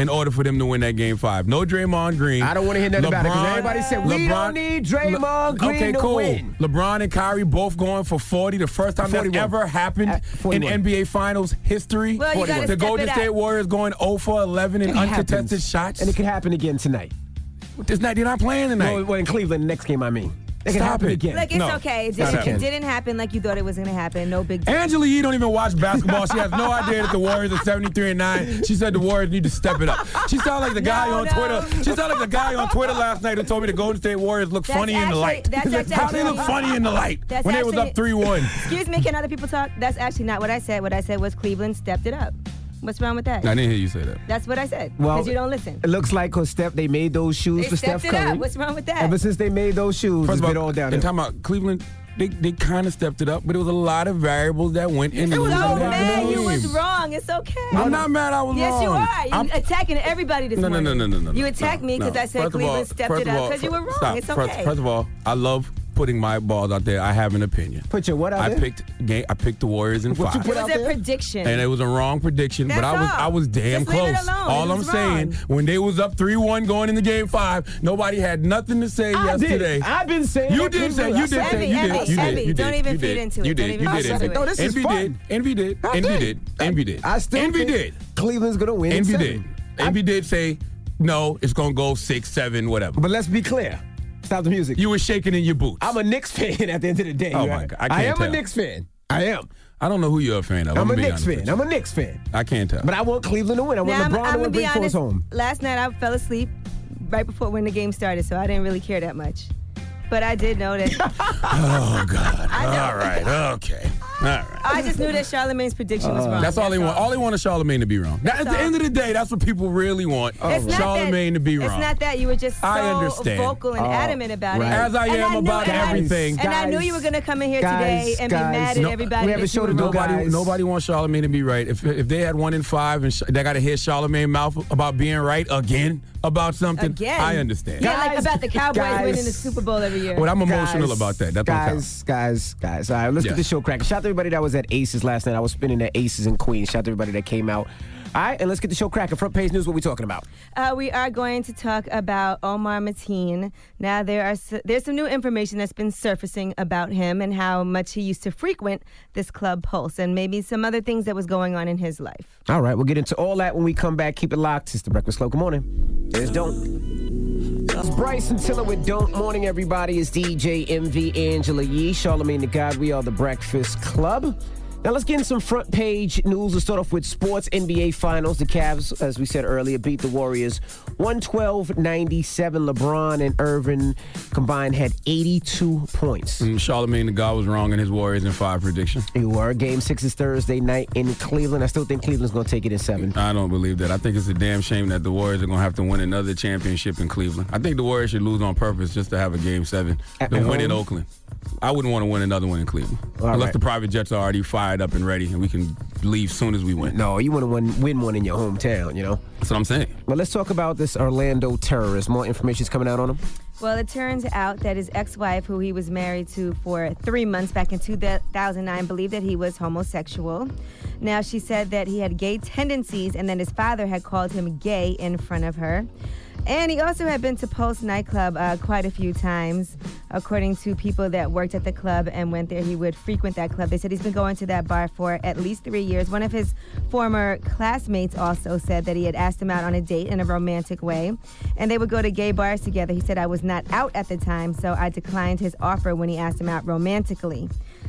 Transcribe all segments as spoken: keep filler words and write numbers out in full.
in order for them to win that game five. No Draymond Green. I don't want to hear nothing about it because LeBron- everybody said we LeBron- don't need Draymond Green okay, to cool. win. LeBron and Kyrie both going for forty. The first time that's forty-one. ever happened At in forty-one. N B A Finals history. Well, you gotta the step Golden it State up. Warriors going zero for eleven in It uncontested happens. shots. And it could happen again tonight. This night, they're not playing tonight. Well, well, in Cleveland, the next game, I mean. It can Stop happen it. again. Look, it's No. okay. It Stop didn't, it. it didn't happen like you thought it was going to happen. No big deal. Angela Yee don't even watch basketball. She has no idea that the Warriors are seventy-three and nine. She said the Warriors need to step it up. She sounded like the guy No, on no. Twitter. She sounded like the guy on Twitter last night who told me the Golden State Warriors look That's funny in the actually- light. that's actually- How they look funny in the light That's when they was actually- up three one. Excuse me, can other people talk? That's actually not what I said. What I said was Cleveland stepped it up. What's wrong with that? I didn't hear you say that. That's what I said. Well, Because you don't listen. It looks like because Steph, they made those shoes They for stepped Steph it Curry. up. What's wrong with that? Ever since they made those shoes, First it's of been all, all down in there. talking about Cleveland, they they kind of stepped it up, but it was a lot of variables that went into It was losing so that mad you game. was wrong. It's okay. I'm not mad I was yes, wrong. you are. You I'm- attacking everybody this No, no, morning. no, no, no, no. You attacked no, me because no. I said First of Cleveland all- stepped first it of up all, because you were wrong. Stop. It's First- okay. First of all, I love putting my balls out there. I have an opinion. Put your what out I there? picked game. I picked the Warriors in What you five. put it out was a there? prediction. And it was a wrong prediction, but I That's was all. I was damn Just leave it close. alone. All It I'm was saying, wrong. when they was up three one going into game five, nobody had nothing to say I yesterday. did. I've been saying You that did say, Cleveland- you I did said say, it. you Envy, did, you Envy, did, you don't did, even you feed did. into it. You Don't did, even you feed did, into Envy. it. No, this is Envy fun. did, Envy did, I Envy did. did, Envy did, I still Envy think did, Cleveland's going to win. in Envy seven. did, Envy did say, no, it's gonna go six, seven, whatever. But let's be clear. Stop the music. You were shaking in your boots. I'm a Knicks fan at the end of the day. Oh, right? my God. I can't I am tell. a Knicks fan. I am. I don't know who you're a fan of. I'm, I'm a gonna be Knicks honest fan. with you. I'm a Knicks fan. I can't tell. But I want Cleveland to win. I want Now, I'm, LeBron I'm to gonna win be big for honest. his home. Last night I fell asleep right before when the game started, so I didn't really care that much. But I did know that. Oh God! I know. All right, okay, all right. I just knew that Charlamagne's prediction was wrong. That's all they want. All they want is Charlamagne to be wrong. Now, at the all. end of the day, that's what people really want. It's not Charlamagne that, to be wrong. It's not that you were just so I understand. vocal and Oh, adamant about right. it. As I And am knew- about and I- everything. and I knew Guys, you were going to come in here guys, today and guys. be mad at No, everybody. we have a that show you to were do, wrong. Nobody, guys. nobody wants Charlamagne to be right. If if they had one in five and sh- they got to hear Charlamagne mouth about being right again about something, Again. I understand. Yeah, like Guys, about the Cowboys guys. winning the Super Bowl every year. But I'm emotional Guys, about that. That's what counts. guys, guys, guys. All right, let's Yes. get the show cracking. Shout out to everybody that was at Aces last night. I was spinning at Aces in Queens. Shout out to everybody that came out. All right, and let's get the show cracking. Front page news. What we talking about? Uh, we are going to talk about Omar Mateen. Now, there are s- there's some new information that's been surfacing about him and how much he used to frequent this club Pulse, and maybe some other things that was going on in his life. All right, we'll get into all that when we come back. Keep it locked. It's the Breakfast Club. Good morning. There's Don't. It's Bryson Tiller with Don't. Morning, everybody. It's D J M V Angela Yee, Charlamagne the God. We are the Breakfast Club. Now let's get in some front page news. Let's start off with sports. N B A Finals. The Cavs, as we said earlier, beat the Warriors one twelve ninety-seven. LeBron and Irvin combined had eighty-two points. Mm, Charlamagne the God was wrong in his Warriors in five prediction. You were. Game six is Thursday night in Cleveland. I still think Cleveland's going to take it in seven. I don't believe that. I think it's a damn shame that the Warriors are going to have to win another championship in Cleveland. I think the Warriors should lose on purpose just to have a game seven. At The win in home? Oakland. I wouldn't want to win another one in Cleveland. All Unless right. the private jets are already fired up and ready and we can leave soon as we win. No, you want to win, win one in your hometown, you know? That's what I'm saying. But let's talk about this Orlando terrorist. More information is coming out on him. Well, it turns out that his ex-wife, who he was married to for three months back in two thousand nine, believed that he was homosexual. Now, she said that he had gay tendencies and that his father had called him gay in front of her. And he also had been to Pulse nightclub uh, quite a few times. According to people that worked at the club and went there, he would frequent that club. They said he's been going to that bar for at least three years. One of his former classmates also said that he had asked him out on a date in a romantic way. And they would go to gay bars together. He said, I was not out at the time, so I declined his offer when he asked him out romantically.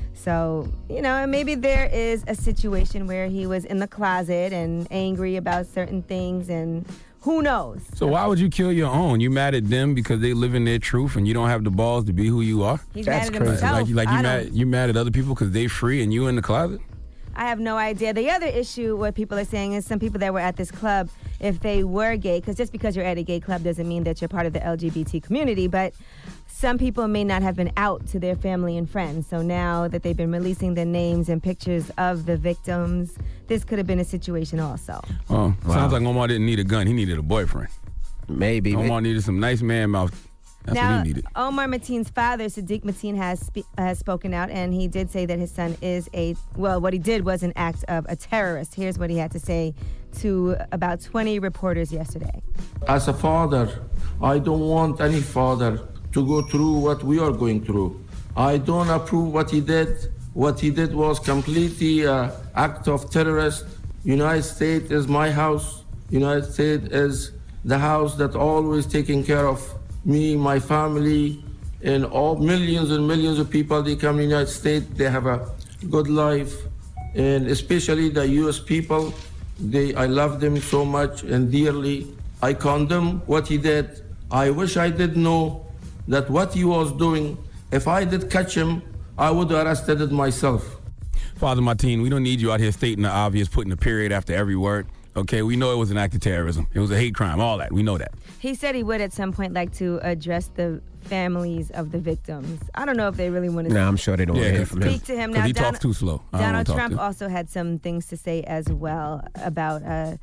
So, you know, and maybe there is a situation where he was in the closet and angry about certain things, and who knows? So why would you kill your own? You mad at them because they live in their truth and you don't have the balls to be who you are? He's That's mad at crazy. himself. Like, you- like you I mad don't- you mad at other people because they free and you in the closet? I have no idea. The other issue, what people are saying, is some people that were at this club, if they were gay, because just because you're at a gay club doesn't mean that you're part of the L G B T community, but some people may not have been out to their family and friends. So now that they've been releasing the names and pictures of the victims, this could have been a situation also. Oh, sounds like Omar didn't need a gun. He needed a boyfriend. Maybe. Omar needed some nice man mouth. That's now, what he needed. Omar Mateen's father, Sadiq Mateen, has spe- has spoken out, and he did say that his son is a, well, what he did was an act of a terrorist. Here's what he had to say to about twenty reporters yesterday. As a father, I don't want any father to go through what we are going through. I don't approve what he did. What he did was completely an act of terrorist. United States is my house. United States is the house that always taking care of me, my family, and all millions and millions of people. They come to the United States, they have a good life, and especially the U S people. They, I love them so much and dearly. I condemn what he did. I wish I did know that what he was doing, if I did catch him, I would have arrested it myself. Father Martin, we don't need you out here stating the obvious, putting a period after every word. Okay, we know it was an act of terrorism. It was a hate crime, all that. We know that. He said he would at some point like to address the families of the victims. I don't know if they really want to nah, I'm sure they don't yeah, want to hear from him. speak to him. Now, he Donald, talks too slow. I Donald don't Trump talk to. also had some things to say as well about uh,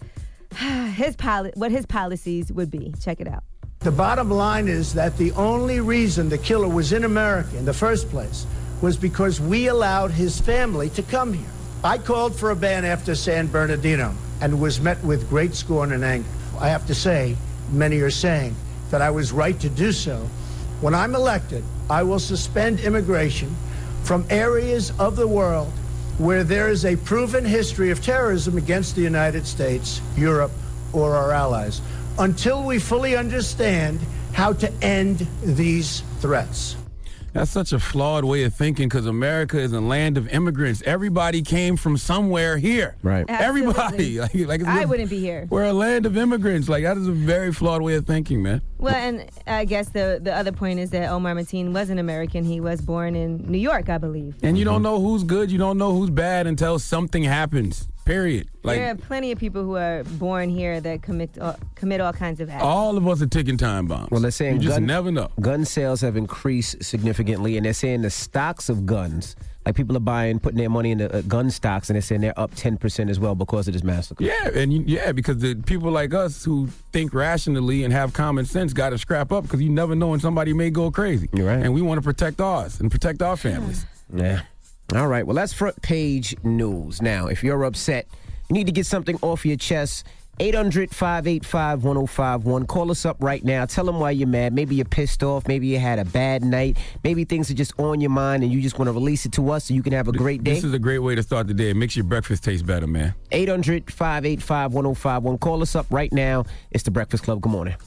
his poli- what his policies would be. Check it out. The bottom line is that the only reason the killer was in America in the first place was because we allowed his family to come here. I called for a ban after San Bernardino and was met with great scorn and anger. I have to say, many are saying that I was right to do so. When I'm elected, I will suspend immigration from areas of the world where there is a proven history of terrorism against the United States, Europe, or our allies, until we fully understand how to end these threats. That's such a flawed way of thinking because America is a land of immigrants. Everybody came from somewhere here. Right. Everybody. Like, like I wouldn't be here. We're a land of immigrants. Like, that is a very flawed way of thinking, man. Well, and I guess the, the other point is that Omar Mateen was an American. He was born in New York, I believe. And you don't know who's good, you don't know who's bad until something happens. Period. Like, there are plenty of people who are born here that commit uh, commit all kinds of acts. all of us are ticking time bombs. Well, they're saying you just gun, never know. Gun sales have increased significantly, and they're saying the stocks of guns, like people are buying, putting their money in the uh, gun stocks, and they're saying they're up ten percent as well because of this massacre. Yeah, and you, yeah, because the people like us who think rationally and have common sense got to scrap up because you never know when somebody may go crazy. You're right. And we want to protect ours and protect our families. Yeah. All right. Well, that's front page news. Now, if you're upset, you need to get something off your chest. eight hundred, five eight five, one oh five one. Call us up right now. Tell them why you're mad. Maybe you're pissed off. Maybe you had a bad night. Maybe things are just on your mind and you just want to release it to us so you can have a great day. This is a great way to start the day. It makes your breakfast taste better, man. eight hundred, five eight five, one oh five one. Call us up right now. It's The Breakfast Club. Good morning.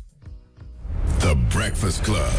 The Breakfast Club.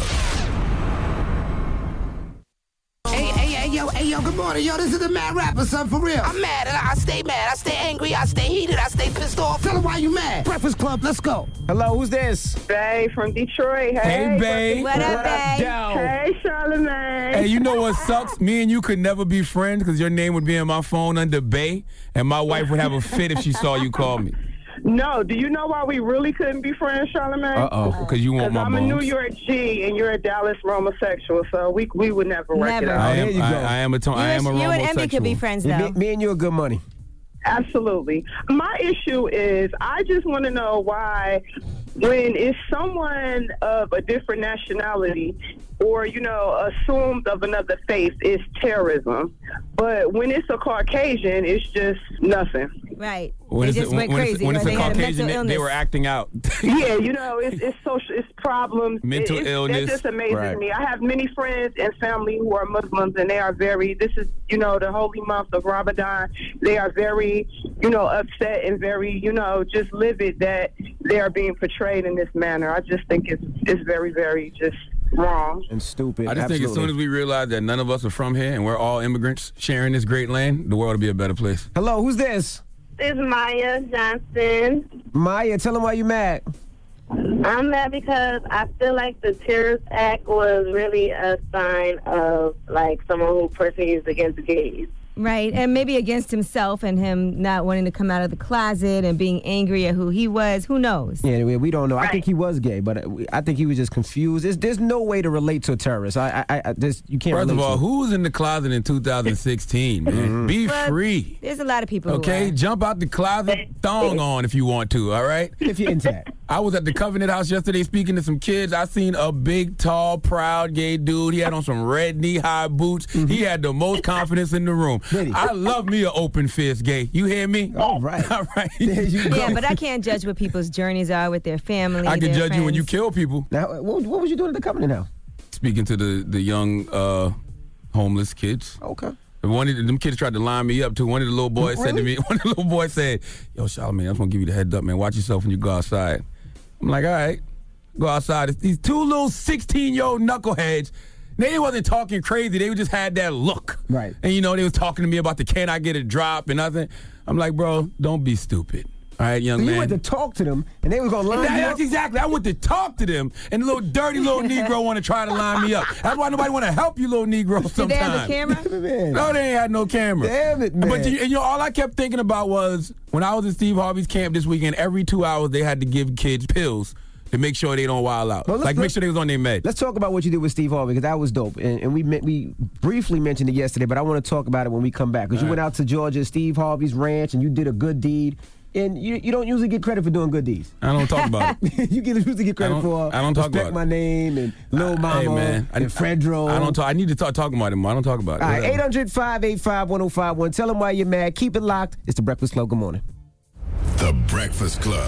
Hey, hey, hey, yo, hey, yo, good morning. Yo, this is the Mad Rapper, son, for real. I'm mad, and I, I stay mad. I stay angry. I stay heated. I stay pissed off. Tell them why you mad. Breakfast Club, let's go. Hello, who's this? Bae from Detroit. Hey, Hey, Bae. What up, Bae? Hey, Charlamagne. Hey, you know what sucks? Me and you could never be friends because your name would be in my phone under Bae, and my wife would have a fit if she saw you call me. No, do you know why we really couldn't be friends, Charlamagne? Uh-oh, because you want my I'm bones. a New York G and you're a Dallas homosexual, so we we would never work Never. it out. I there am, you go. I, I am a, to- I am a You and homosexual. Emmy could be friends, Me, though. me and you are good money. Absolutely. My issue is I just want to know why when it's someone of a different nationality or, you know, assumed of another faith, it's terrorism. But when it's a Caucasian, it's just nothing. Right. When they it's just a, went when crazy. It's, when or it's a they had a Caucasian, mental they, they illness. were acting out. Yeah, you know, it's it's social, it's problems. Mental It- it's, illness. That just amazes Right. me. I have many friends and family who are Muslims, and they are very. This is, you know, the holy month of Ramadan. They are very, you know, upset and very, you know, just livid that they are being portrayed in this manner. I just think it's it's very, very just wrong. And stupid. I just Absolutely. think as soon as we realize that none of us are from here and we're all immigrants sharing this great land, the world will be a better place. Hello, who's this? It's Maya Johnson. Maya, tell them why you mad. I'm mad because I feel like the terrorist act was really a sign of, like, someone who persecutes against gays. Right, and maybe against himself and him not wanting to come out of the closet and being angry at who he was. Who knows? Yeah, we, we don't know. I think he was gay, but I think he was just confused. There's, there's no way to relate to a terrorist. I, I, I this, you can't. First of relate all, to who was in the closet in two thousand sixteen, man? Mm-hmm. Be Well, free. There's a lot of people. Okay, Who are. jump out the closet, thong on if you want to. All right. If you're into that. I was at the Covenant House yesterday speaking to some kids. I seen a big, tall, proud gay dude. He had on some red knee-high boots. Mm-hmm. He had the most confidence in the room. I love me an open fist gay. You hear me? All right. All right. Yeah, but I can't judge what people's journeys are with their family. I can their judge friends. you when you kill people. Now, what, what was you doing at the Covenant House? Speaking to the, the young uh, homeless kids. Okay. One of the, them kids tried to line me up too. One of the little boys really? said to me, one of the little boys said, yo, Charlamagne, I just want to give you the heads up, man. Watch yourself when you go outside. I'm like, all right, go outside. It's these two little sixteen-year-old knuckleheads, they wasn't talking crazy. They just had that look. Right. And, you know, they was talking to me about the can I get a drop and nothing. I'm like, bro, don't be stupid. All right, young so man. You went to talk to them, and they was going to line that, you up? That's exactly. I went to talk to them, and the little dirty little Negro want to try to line me up. That's why nobody want to help you little Negro sometimes. Did they have a camera? No, they ain't had no camera. Damn it, man. But you, and, you know, all I kept thinking about was when I was at Steve Harvey's camp this weekend, every two hours they had to give kids pills to make sure they don't wild out. Well, like, make sure they was on their med. Let's talk about what you did with Steve Harvey, because that was dope. And, and we we briefly mentioned it yesterday, but I want to talk about it when we come back. Because you right. went out to Georgia, Steve Harvey's ranch, and you did a good deed. And you you don't usually get credit for doing good deeds. I don't talk about it. You get, usually get credit I for I don't talk Respect about My it. Name and Lil Mama hey, man. and I, Fredro. I, I don't talk. I need to start talking about it more. I don't talk about it. All right, eight hundred, five eight five, one oh five one. Tell them why you're mad. Keep it locked. It's The Breakfast Club. Good morning. The Breakfast Club.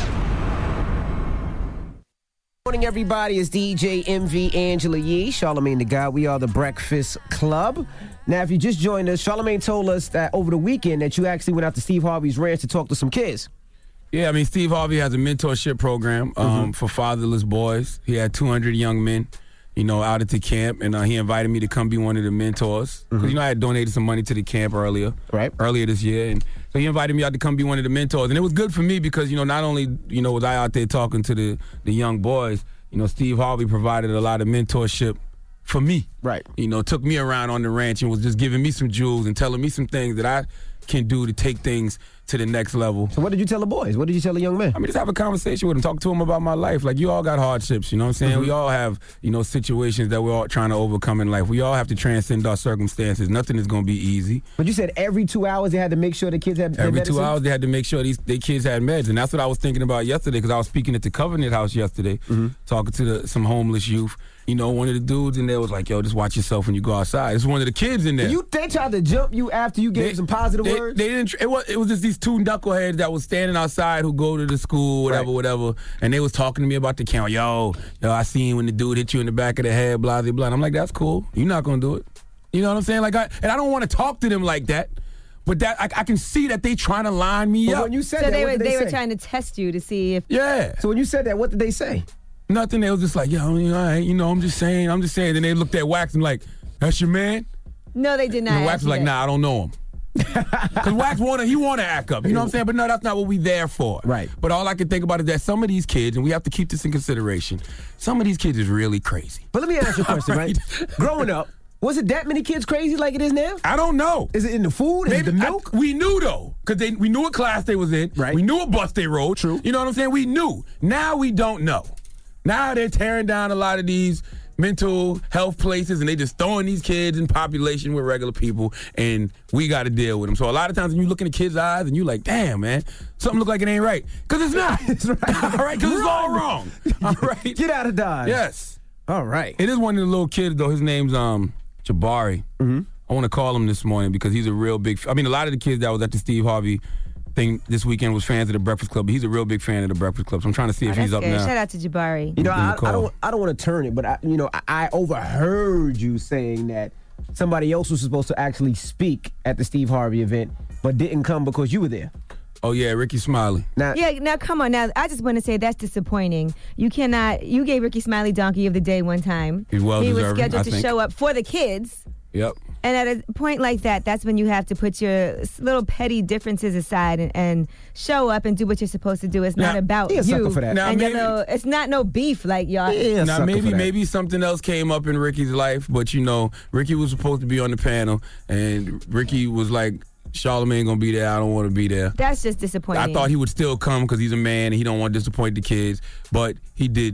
Good morning, everybody. It's D J M V Angela Yee, Charlamagne the God. We are The Breakfast Club. Now, if you just joined us, Charlamagne told us that over the weekend that you actually went out to Steve Harvey's ranch to talk to some kids. Yeah, I mean, Steve Harvey has a mentorship program um, mm-hmm. for fatherless boys. He had two hundred young men, you know, out at the camp, and uh, he invited me to come be one of the mentors. Because, mm-hmm. you know, I had donated some money to the camp earlier, right? earlier this year, and so he invited me out to come be one of the mentors. And it was good for me because, you know, not only, you know, was I out there talking to the, the young boys, you know, Steve Harvey provided a lot of mentorship for me. Right. You know, took me around on the ranch and was just giving me some jewels and telling me some things that I can do to take things to the next level. So what did you tell the boys? What did you tell the young men? I mean, just have a conversation with them, talk to them about my life. Like, you all got hardships, you know what I'm saying? Mm-hmm. We all have, you know, situations that we're all trying to overcome in life. We all have to transcend our circumstances. Nothing is going to be easy. But you said every two hours they had to make sure the kids had their Every medicine? two hours they had to make sure these their kids had meds. And that's what I was thinking about yesterday, because I was speaking at the Covenant House yesterday, mm-hmm. talking to the, some homeless youth. You know, one of the dudes in there was like, yo, just watch yourself when you go outside. It's one of the kids in there. You, they tried to jump you after you gave they, some positive they, words? They didn't. It was, it was just these two knuckleheads that was standing outside who go to the school, whatever, right. whatever. And they was talking to me about the count. Yo, yo, I seen when the dude hit you in the back of the head, blah, blah, blah. And I'm like, that's cool. You're not going to do it. You know what I'm saying? Like, I, and I don't want to talk to them like that. But that I, I can see that they trying to line me but up. When you said so that, they, what were, did they, they say? were trying to test you to see if... Yeah. So when you said that, what did they say? Nothing. They was just like, yo, you know, I, you know, I'm just saying, I'm just saying. Then they looked at Wax and like, that's your man? No, they did not. And Wax was like, nah, I don't know him. Because Wax wanna, he want to act up. You know what I'm saying? But no, that's not what we there for. Right. But all I can think about is that some of these kids, and we have to keep this in consideration, some of these kids is really crazy. But let me ask you a question, right? right? Growing up, was it that many kids crazy like it is now? I don't know. Is it in the food? Is Maybe, it the milk? I, we knew, though, because we knew what class they was in. Right. We knew what bus they rode. True. You know what I'm saying? We knew. Now we don't know. Now they're tearing down a lot of these mental health places, and they just throwing these kids in population with regular people, and we got to deal with them. So a lot of times when you look in the kids' eyes and you like, damn, man, something look like it ain't right. Because it's not. It's right. All right? Because it's all wrong. All right? Get out of Dodge. Yes. All right. It is one of the little kids, though. His name's um Jabari. Mm-hmm. I want to call him this morning because he's a real big, I mean, a lot of the kids that was at the Steve Harvey thing this weekend was fans of the Breakfast Club, but he's a real big fan of the Breakfast Club. So I'm trying to see oh, if he's up good. now. Shout out to Jabari. You know, I, I don't, I don't want to turn it, but I, you know, I, I overheard you saying that somebody else was supposed to actually speak at the Steve Harvey event, but didn't come because you were there. Oh yeah, Ricky Smiley. Now, yeah, now come on. Now I just want to say that's disappointing. You cannot. You gave Ricky Smiley Donkey of the Day one time. He's well He deserving, was scheduled I to think. show up for the kids. Yep. And at a point like that, that's when you have to put your little petty differences aside and, and show up and do what you're supposed to do. It's now, not about he a you. sucker for that. Now, and maybe, your little, it's not no beef like y'all. Yeah, now maybe maybe something else came up in Ricky's life, but you know, Ricky was supposed to be on the panel, and Ricky was like, Charlamagne gonna be there. I don't want to be there. That's just disappointing. I thought he would still come because he's a man and he don't want to disappoint the kids, but he didn't.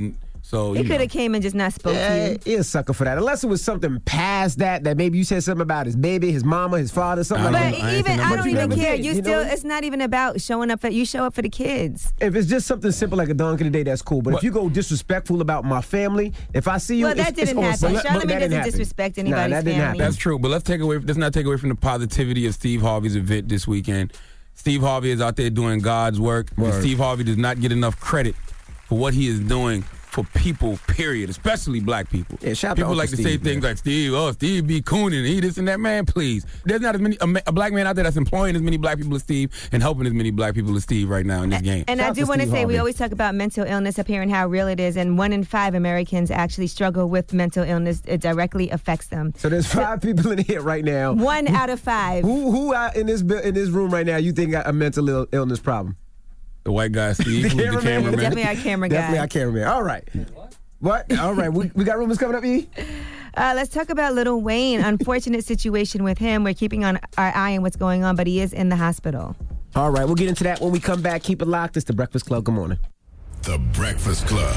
So He you could know. have came and just not spoke Yeah, to you. he's a sucker for that. Unless it was something past that, that maybe you said something about his baby, his mama, his father, something But like that. even I don't even care. You, You still, know? it's not even about showing up for. You show up for the kids. If it's just something simple like a dunk in the day, that's cool. But if you go disrespectful about my family, if I see you, Well, that it's, it's didn't on happen. something. Charlamagne But that doesn't didn't happen. disrespect Nah, anybody's that didn't happen. That's true, but let's take away. Let's not take away from the positivity of Steve Harvey's event this weekend. Steve Harvey is out there doing God's work. And Word. Steve Harvey does not get enough credit for what he is doing for people, period, especially black people. Yeah, shout out to people Uncle like to Steve, say things man. like, Steve, oh, Steve be cooning, he this and that. Man, please. There's not as many a, ma- a black man out there that's employing as many black people as Steve and helping as many black people as Steve right now in this game. And I do want to say, we always talk about mental illness up here and how real it is, and one in five Americans actually struggle with mental illness. It directly affects them. So there's five people in here right now. One out of five. Who who out in this bu- in this room right now you think got a mental Ill- illness problem? The white guy, Steve, who's the cameraman. Definitely our camera guy. Definitely our cameraman. All right. What? All right. We, we got rumors coming up, E? Uh, let's talk about Lil Wayne. Unfortunate situation with him. We're keeping on our eye on what's going on, but he is in the hospital. All right. We'll get into that when we come back. Keep it locked. It's The Breakfast Club. Good morning. The Breakfast Club.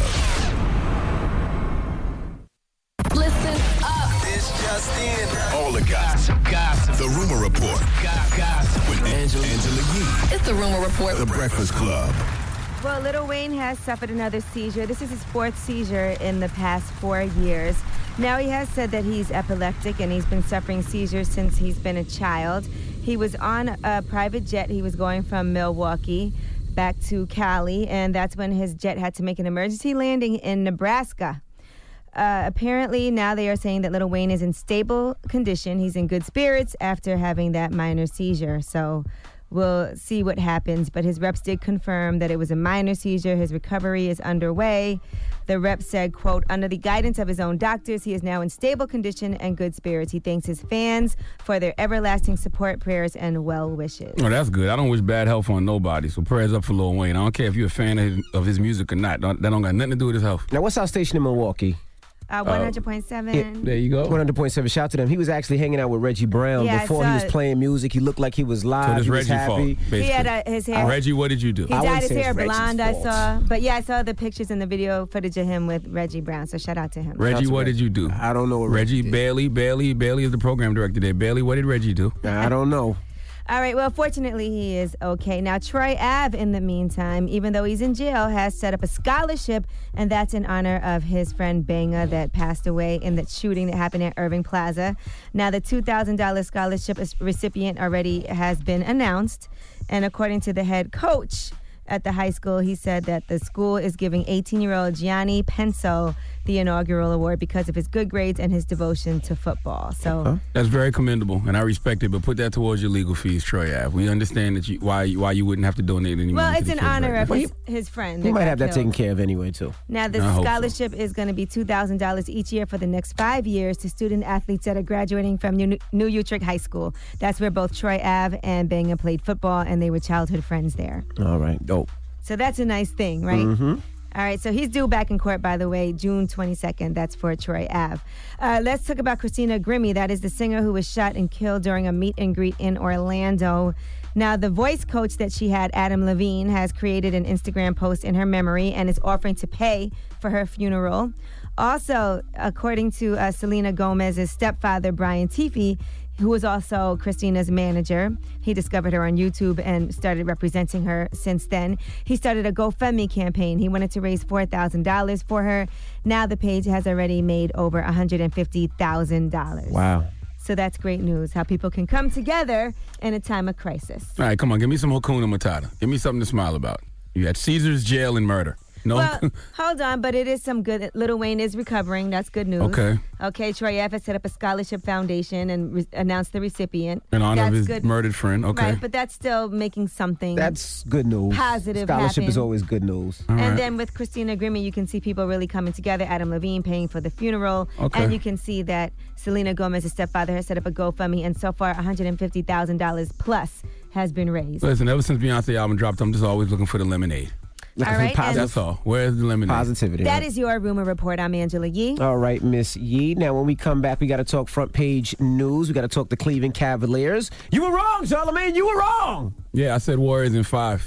Listen up. This just in. All the gossip. Gossip. The Rumor Report. Gossip. With Angela, Angela Yee. It's the Rumor Report. The Breakfast Club. Well, Lil Wayne has suffered another seizure. This is his fourth seizure in the past four years. Now, he has said that he's epileptic and he's been suffering seizures since he's been a child. He was on a private jet. He was going from Milwaukee back to Cali, and that's when his jet had to make an emergency landing in Nebraska. Uh, apparently, now they are saying that Lil Wayne is in stable condition. He's in good spirits after having that minor seizure. So we'll see what happens. But his reps did confirm that it was a minor seizure. His recovery is underway. The rep said, quote, under the guidance of his own doctors, he is now in stable condition and good spirits. He thanks his fans for their everlasting support, prayers, and well wishes. Oh, that's good. I don't wish bad health on nobody, so prayers up for Lil Wayne. I don't care if you're a fan of his, of his music or not. Don't, that don't got nothing to do with his health. Now, what's our station in Milwaukee? Uh, one hundred point seven. Yeah, there you go. one hundred point seven. Shout out to them. He was actually hanging out with Reggie Brown Yeah, I before he was saw it. playing music. He looked like he was live. So this he was Reggie happy. fault, basically. He had uh, his hair. Reggie, what did you do? He I dyed wouldn't his say it's hair Reggie's blonde, I fault. saw. But yeah, I saw the pictures and the video footage of him with Reggie Brown. So shout out to him. Reggie, what did you do? I don't know what Reggie, Reggie did. Bailey, Bailey, Bailey is the program director there. Bailey, what did Reggie do? I don't know. All right, well, fortunately, he is okay. Now, Troy Ave, in the meantime, even though he's in jail, has set up a scholarship, and that's in honor of his friend Banga that passed away in that shooting that happened at Irving Plaza. Now, the two thousand dollars scholarship recipient already has been announced, and according to the head coach at the high school, he said that the school is giving eighteen-year-old Gianni Penso the inaugural award because of his good grades and his devotion to football. So Huh? That's very commendable, and I respect it, but put that towards your legal fees, Troy Ave. We understand that you, why why you wouldn't have to donate any well, money it's to in the kids honor right of now. his, his friend. He that might got have that killed. taken care of anyway, too. Now, the I hope so. scholarship is going to be two thousand dollars each year for the next five years to student athletes that are graduating from New, New Utrecht High School. That's where both Troy Ave and Banga played football, and they were childhood friends there. All right. Dope. So that's a nice thing, right? Mm-hmm. All right, so he's due back in court, by the way, June twenty-second. That's for Troy Ave. Uh, let's talk about Christina Grimmie. That is the singer who was shot and killed during a meet and greet in Orlando. Now, the voice coach that she had, Adam Levine, has created an Instagram post in her memory and is offering to pay for her funeral. Also, according to uh, Selena Gomez's stepfather, Brian Tiffy, who was also Christina's manager. He discovered her on YouTube and started representing her since then. He started a GoFundMe campaign. He wanted to raise four thousand dollars for her. Now the page has already made over one hundred fifty thousand dollars. Wow. So that's great news, how people can come together in a time of crisis. All right, come on, give me some Hakuna Matata. Give me something to smile about. You had Caesar's jail and murder. No. Well, hold on, but it is some good. Lil Wayne is recovering. That's good news. Okay. Okay, Troy Ave has set up a scholarship foundation and re- announced the recipient. In honor That's of his good. murdered friend. Okay. Right, but that's still making something. That's good news. Positive Scholarship is happen. always good news. All and right. then with Christina Grimmie, you can see people really coming together. Adam Levine paying for the funeral. Okay. And you can see that Selena Gomez's stepfather has set up a GoFundMe, and so far one hundred fifty thousand dollars plus has been raised. Listen, ever since Beyonce album dropped, I'm just always looking for the lemonade. All right, and That's all. Where's the lemonade? Positivity. that is your Rumor Report. I'm Angela Yee. All right, Miss Yee. Now, when we come back, we got to talk front page news. We got to talk the Cleveland Cavaliers. You were wrong, Charlamagne. You were wrong. Yeah, I said Warriors in five.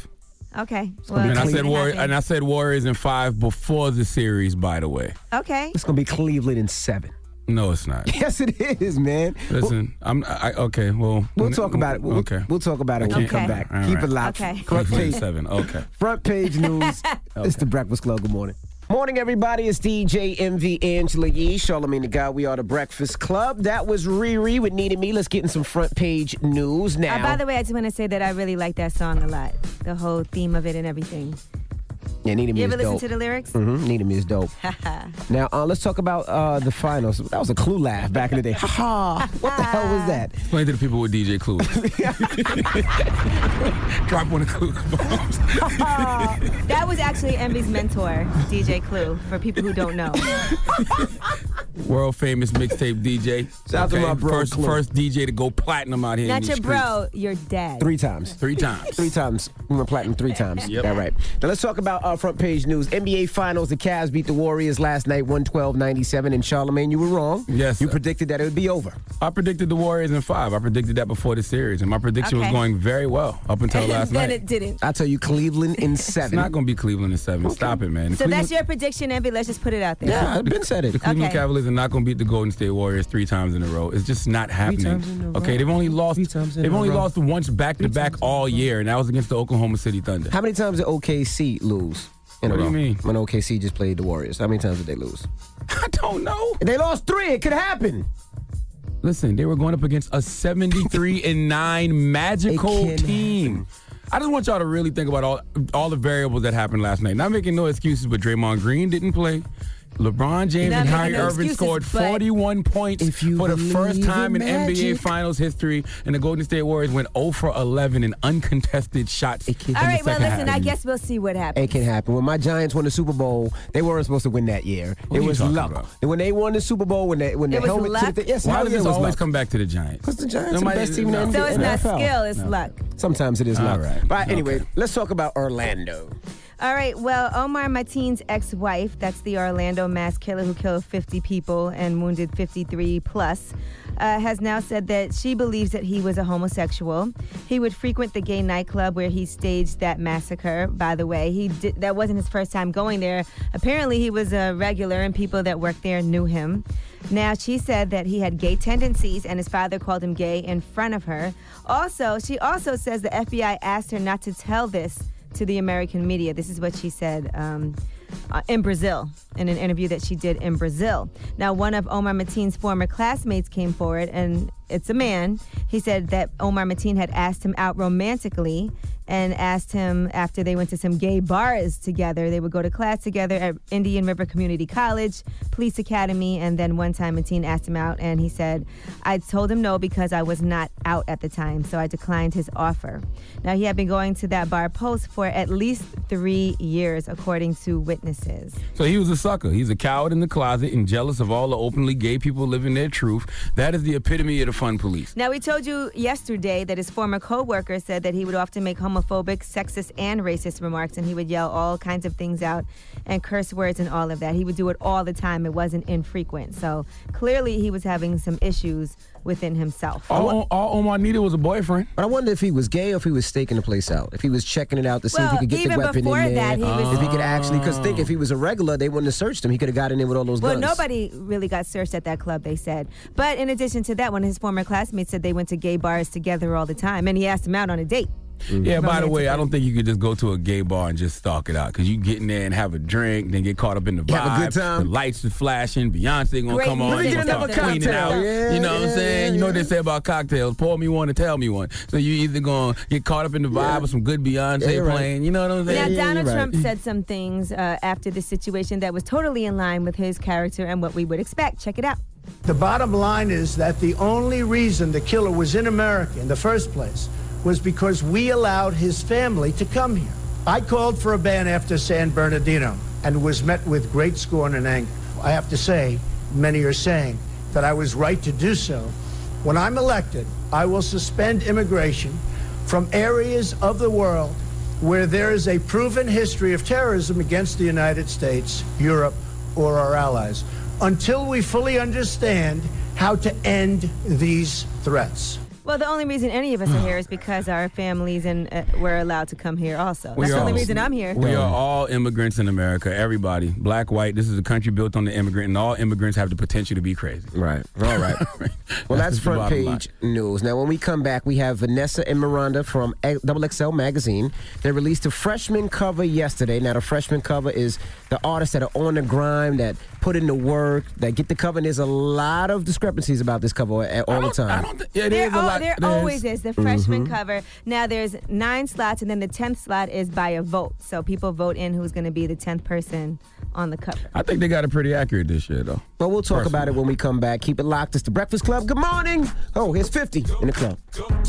Okay. Well, and I said Warriors, and I said Warriors in five before the series. By the way. Okay. It's gonna be Cleveland in seven. No, it's not. Yes, it is, man. Listen, we'll, I'm I, okay. Well, we'll talk about it. We'll, okay, we'll talk about it when okay. we come back. All Keep right. it locked. Okay. Front page seven. Okay. Front page news. Okay. It's the Breakfast Club. Good morning. Morning, everybody. It's D J M V Angela Yee, Charlamagne the God. We are the Breakfast Club. That was Riri with Need Me. Let's get in some front page news now. Uh, by the way, I just want to say that I really like that song a lot. The whole theme of it and everything. Yeah, Need Me you is ever dope. listen to the lyrics? Mm-hmm. Need Me is dope. Now, uh, let's talk about uh, the finals. That was a Clue laugh back in the day. Ha ha! What the hell was that? Explain to the people what D J Clue is. Drop one of Clue's bombs. That was actually Envy's mentor, D J Clue, for people who don't know. World famous mixtape D J. Shout out to my bro, First, Clue. first D J to go platinum out here. Not in your these bro, your dad. Three times. Three times. Three times. We went platinum three times. Yep. That right. Now let's talk about uh, front page news. N B A Finals. The Cavs beat the Warriors last night, one twelve ninety-seven. And Charlamagne, you were wrong. Yes. You predicted that it would be over. I predicted the Warriors in five. I predicted that before the series, and my prediction Okay. was going very well up until last then night. it didn't. I tell you, Cleveland in It's seven. not going to be Cleveland in seven. Okay. Stop it, man. So Cleveland, that's your prediction, Envy. Let's just put it out there. Yeah, I've been said it. The Cleveland Okay. Cavaliers are not going to beat the Golden State Warriors three times in a row. It's just not happening. times in a row. Okay, they've only lost. Three times in They've a only row. lost once back to back all year, and that was against the Oklahoma City Thunder. How many times did O K C lose? In What a do row? you mean? When O K C just played the Warriors. How many times did they lose? I don't know. They lost three. It could happen. Listen, they were going up against a seventy-three and nine magical It can team. happen. I just want y'all to really think about all all the variables that happened last night. Not making no excuses, but Draymond Green didn't play. LeBron James Not and making Kyrie no Irving excuses, scored but- forty-one points If you for the first believe time in in N B A magic. Finals history, and the Golden State Warriors went zero for eleven in uncontested shots. It can- in All the right, well, second listen, half. I guess we'll see what happens. It can happen. When my Giants won the Super Bowl, they weren't supposed to win that year. What it are you was talking luck. about? And when they won the Super Bowl, when they when the It was helmet luck? to the yes, Why hell does yeah, this it was always luck. come back to the Giants? Because the Giants are the Nobody- best team in no. the So it's N not F L. skill, it's No. luck. Sometimes it is All luck. right. But anyway, Okay. let's talk about Orlando. All right, well, Omar Mateen's ex-wife, that's the Orlando mass killer who killed fifty people and wounded fifty-three plus, uh, has now said that she believes that he was a homosexual. He would frequent the gay nightclub where he staged that massacre, by the way. He did, that wasn't his first time going there. Apparently, he was a regular and people that worked there knew him. Now, she said that he had gay tendencies and his father called him gay in front of her. Also, she also says the F B I asked her not to tell this to the American media. This is what she said um, uh, in Brazil, in an interview that she did in Brazil. Now, one of Omar Mateen's former classmates came forward, and it's a man. He said that Omar Mateen had asked him out romantically and asked him after they went to some gay bars together. They would go to class together at Indian River Community College, Police Academy, and then one time Mateen asked him out, and he said, I told him no because I was not out at the time, so I declined his offer. Now, he had been going to that bar post for at least three years, according to witnesses. So he was a sucker. He's a coward in the closet and jealous of all the openly gay people living their truth. That is the epitome of the fun police. Now, we told you yesterday that his former co-worker said that he would often make homophobic, sexist, and racist remarks, and he would yell all kinds of things out and curse words and all of that. He would do it all the time. It wasn't infrequent. So clearly he was having some issues within himself. All, all Omar needed was a boyfriend. But I wonder if he was gay or if he was staking the place out. If he was checking it out to see Well, if he could get even the weapon before in there. that, he was- If he could actually, because think, if he was a regular, they wouldn't have searched him. He could have gotten in with all those Well, guns. nobody really got searched at that club, they said. But in addition to that, one of his former classmates said they went to gay bars together all the time, and he asked him out on a date. Yeah, by the way, I don't think you could just go to a gay bar and just stalk it out, because you get in there and have a drink, then get caught up in the vibe. Have a good time. The lights are flashing. Beyonce gonna Great come on. music They gonna and start cleaning cocktail. out. Yeah, you know what I'm yeah, saying? You know what yeah. they say about cocktails. Pour me one and tell me one. So you either gonna get caught up in the vibe with some good Beyonce Yeah, you're right. playing. You know what I'm Now, saying? yeah, Donald you're right. Trump said some things uh, after the situation that was totally in line with his character and what we would expect. Check it out. The bottom line is that the only reason the killer was in America in the first place was because we allowed his family to come here. I called for a ban after San Bernardino and was met with great scorn and anger. I have to say, many are saying that I was right to do so. When I'm elected, I will suspend immigration from areas of the world where there is a proven history of terrorism against the United States, Europe, or our allies, until we fully understand how to end these threats. Well, the only reason any of us are here is because our families and uh, we're allowed to come here also. We That's the only are- reason I'm here. We are all immigrants in America, everybody. Black, white, this is a country built on the immigrant, and all immigrants have the potential to be crazy. Right. All right. Well, that's just the front bottom line. page news. Now, when we come back, we have Vanessa and Miranda from Double X L Magazine. They released a freshman cover yesterday. Now, the freshman cover is the artists that are on the grind, that put in the work, that get the cover. And there's a lot of discrepancies about this cover all the time. Yeah, there is a al- lot- there there's- always is. The freshman Mhm. cover. Now there's nine slots, and then the tenth slot is by a vote. So people vote in who's going to be the tenth person on the cover. I think they got it pretty accurate this year, though. But we'll talk about it when we come back. Keep it locked. It's the Breakfast Club. Good morning. Oh, here's fifty in the club.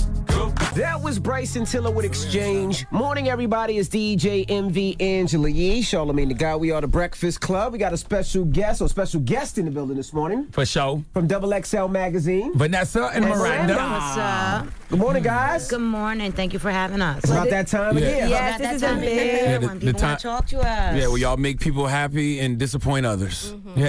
That was Bryson Tiller with Exchange. Morning, everybody. It's D J M V Angela Yee. Charlamagne the Guy. We are the Breakfast Club. We got a special guest or special guest in the building this morning. For sure. From Double X L Magazine. Vanessa and Miranda. What's up? Good morning, guys. Good morning. Thank you for having us. It's about that time of Yeah. year. Yes, About this that is a time of big- year Yeah, the- when the people time- want to talk to us. Yeah, well, y'all make people happy and disappoint others. Yeah.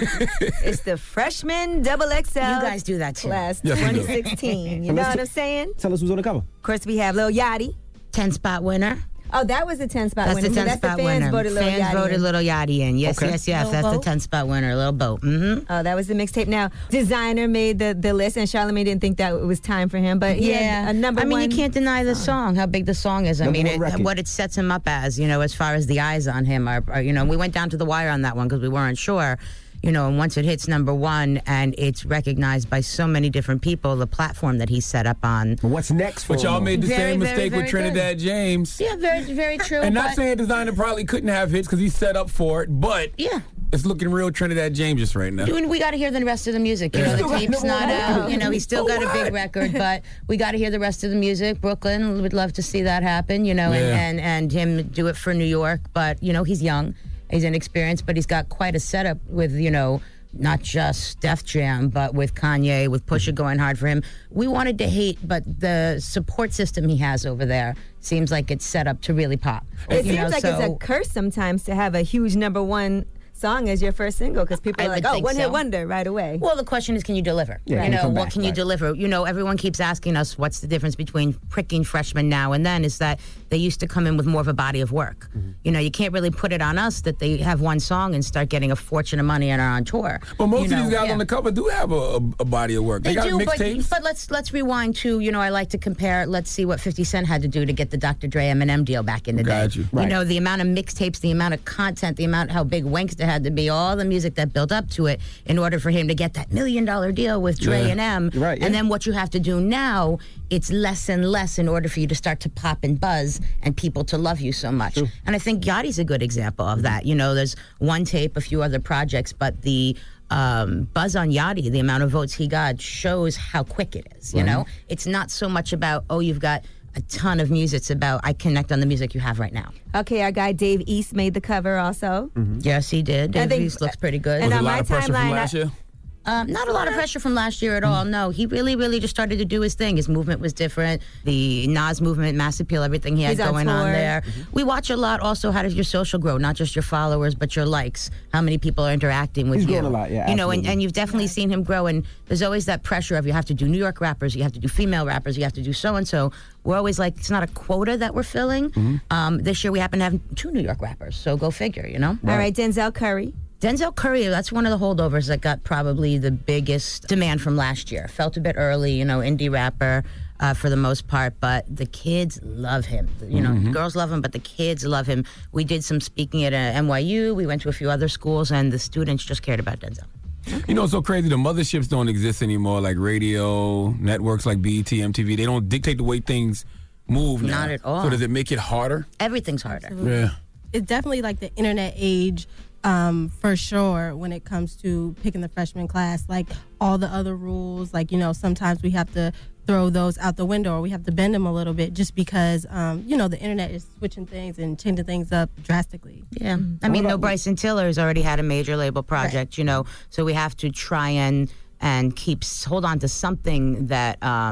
It's the freshman double X L. You guys do that too. Class Yes, we do. twenty sixteen. You So know let's what t- I'm saying? Tell us who's on the cover. Of course, we have Lil Yachty. ten spot winner. Oh, that was the ten spot That's winner. the ten That's spot the fans winner. voted Lil fans Yachty voted in. Little Yachty in. Yes, Okay. yes, yes. Lil That's Boat? the ten spot winner. Little Boat. Mm-hmm. Oh, that was the mixtape. Now, Designer made the, the list, and Charlamagne didn't think that it was time for him, but he Yeah, had a number I mean, one. you can't deny the song, how big the song is. I Number mean, one it, record. what it sets him up as, you know, as far as the eyes on him are, are you know, we went down to the wire on that one because we weren't sure. You know, and once it hits number one and it's recognized by so many different people, the platform that he's set up on. What's next for But y'all him? made the Very, same very, mistake very with Trinidad James. Yeah, very, very true. And not but- saying Designer probably couldn't have hits because he's set up for it, but Yeah. it's looking real Trinidad James just right now. Dude, we got to hear the rest of the music. You Yeah. know, Still the got tape's no not record. out. You know, he's still So got a what? big record, but we got to hear the rest of the music. Brooklyn, would love to see that happen, you know, Yeah. and, and, and him do it for New York. But, you know, he's young, he's inexperienced, but he's got quite a setup with, you know, not just Def Jam, but with Kanye, with Pusha going hard for him. We wanted to hate, but the support system he has over there seems like it's set up to really pop. It You seems know, like it's a so- curse sometimes to have a huge number one song as your first single because people I are like, would oh, think one hit so. wonder right away. Well, the question is, can you deliver? Yeah, you can you know, come what back, can you right. deliver? You know, everyone keeps asking us what's the difference between pricking freshmen now and then is that they used to come in with more of a body of work. Mm-hmm. You know, you can't really put it on us that they have one song and start getting a fortune of money and are on tour. But most You of know, these guys yeah. on the cover do have a, a, a body of work. They, They got do, but, mixtapes. but let's let's rewind to, you know, I like to compare, let's see what fifty Cent had to do to get the Doctor Dre Eminem deal back in the Got day. you. Right. know, the amount of mixtapes, the amount of content, the amount how big Wankster had to be, all the music that built up to it in order for him to get that million dollar deal with Dre Yeah. and M. Right, yeah. And then what you have to do now, it's less and less in order for you to start to pop and buzz and people to love you so much. And I think Yachty's a good example of that. You know, there's one tape, a few other projects, but the um, buzz on Yachty, the amount of votes he got, shows how quick it is. You know, it's not so much about, oh, you've got a ton of music. It's about, I connect on the music you have right now. Okay, our guy Dave East made the cover also. Yes, he did. I Dave think- East looks pretty good. and Was on a lot my of pressure from timeline, last I- year? Um, not a lot of pressure from last year at all. No, he really, really just started to do his thing. His movement was different. The Nas movement, Mass Appeal, everything he had He's on going on tour. there. We watch a lot also, how does your social grow? Not just your followers, but your likes. How many people are interacting with He's you? grown a lot, yeah, You know, and, absolutely. and you've definitely seen him grow. And there's always that pressure of you have to do New York rappers, you have to do female rappers, you have to do so-and-so. We're always like, it's not a quota that we're filling. Mm-hmm. Um, this year we happen to have two New York rappers, so go figure, you know? All right, Denzel Curry. Denzel Curry, that's one of the holdovers that got probably the biggest demand from last year. Felt a bit early, you know, indie rapper uh, for the most part, but the kids love him. You know, Mm-hmm. the girls love him, but the kids love him. We did some speaking at uh, N Y U. We went to a few other schools, and the students just cared about Denzel. You know, it's so crazy. The motherships don't exist anymore, like radio, networks like B E T, M T V. They don't dictate the way things move now. Not at all. So does it make it harder? Everything's harder. Yeah. It's definitely like the internet age, um, for sure, when it comes to picking the freshman class. Like all the other rules, like, you know, sometimes we have to throw those out the window or we have to bend them a little bit just because, um, you know, the internet is switching things and changing things up drastically. Yeah. I mean, no, Bryson Tiller's already had a major label project, you know, so we have to try and and keep hold on to something that um,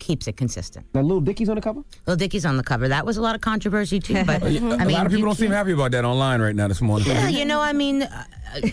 keeps it consistent. Now, Lil Dicky's on the cover? Lil Dicky's on the cover. That was a lot of controversy, too. But a I mean, lot of people you don't seem happy about that online right now this morning. Yeah, you know, I mean, uh,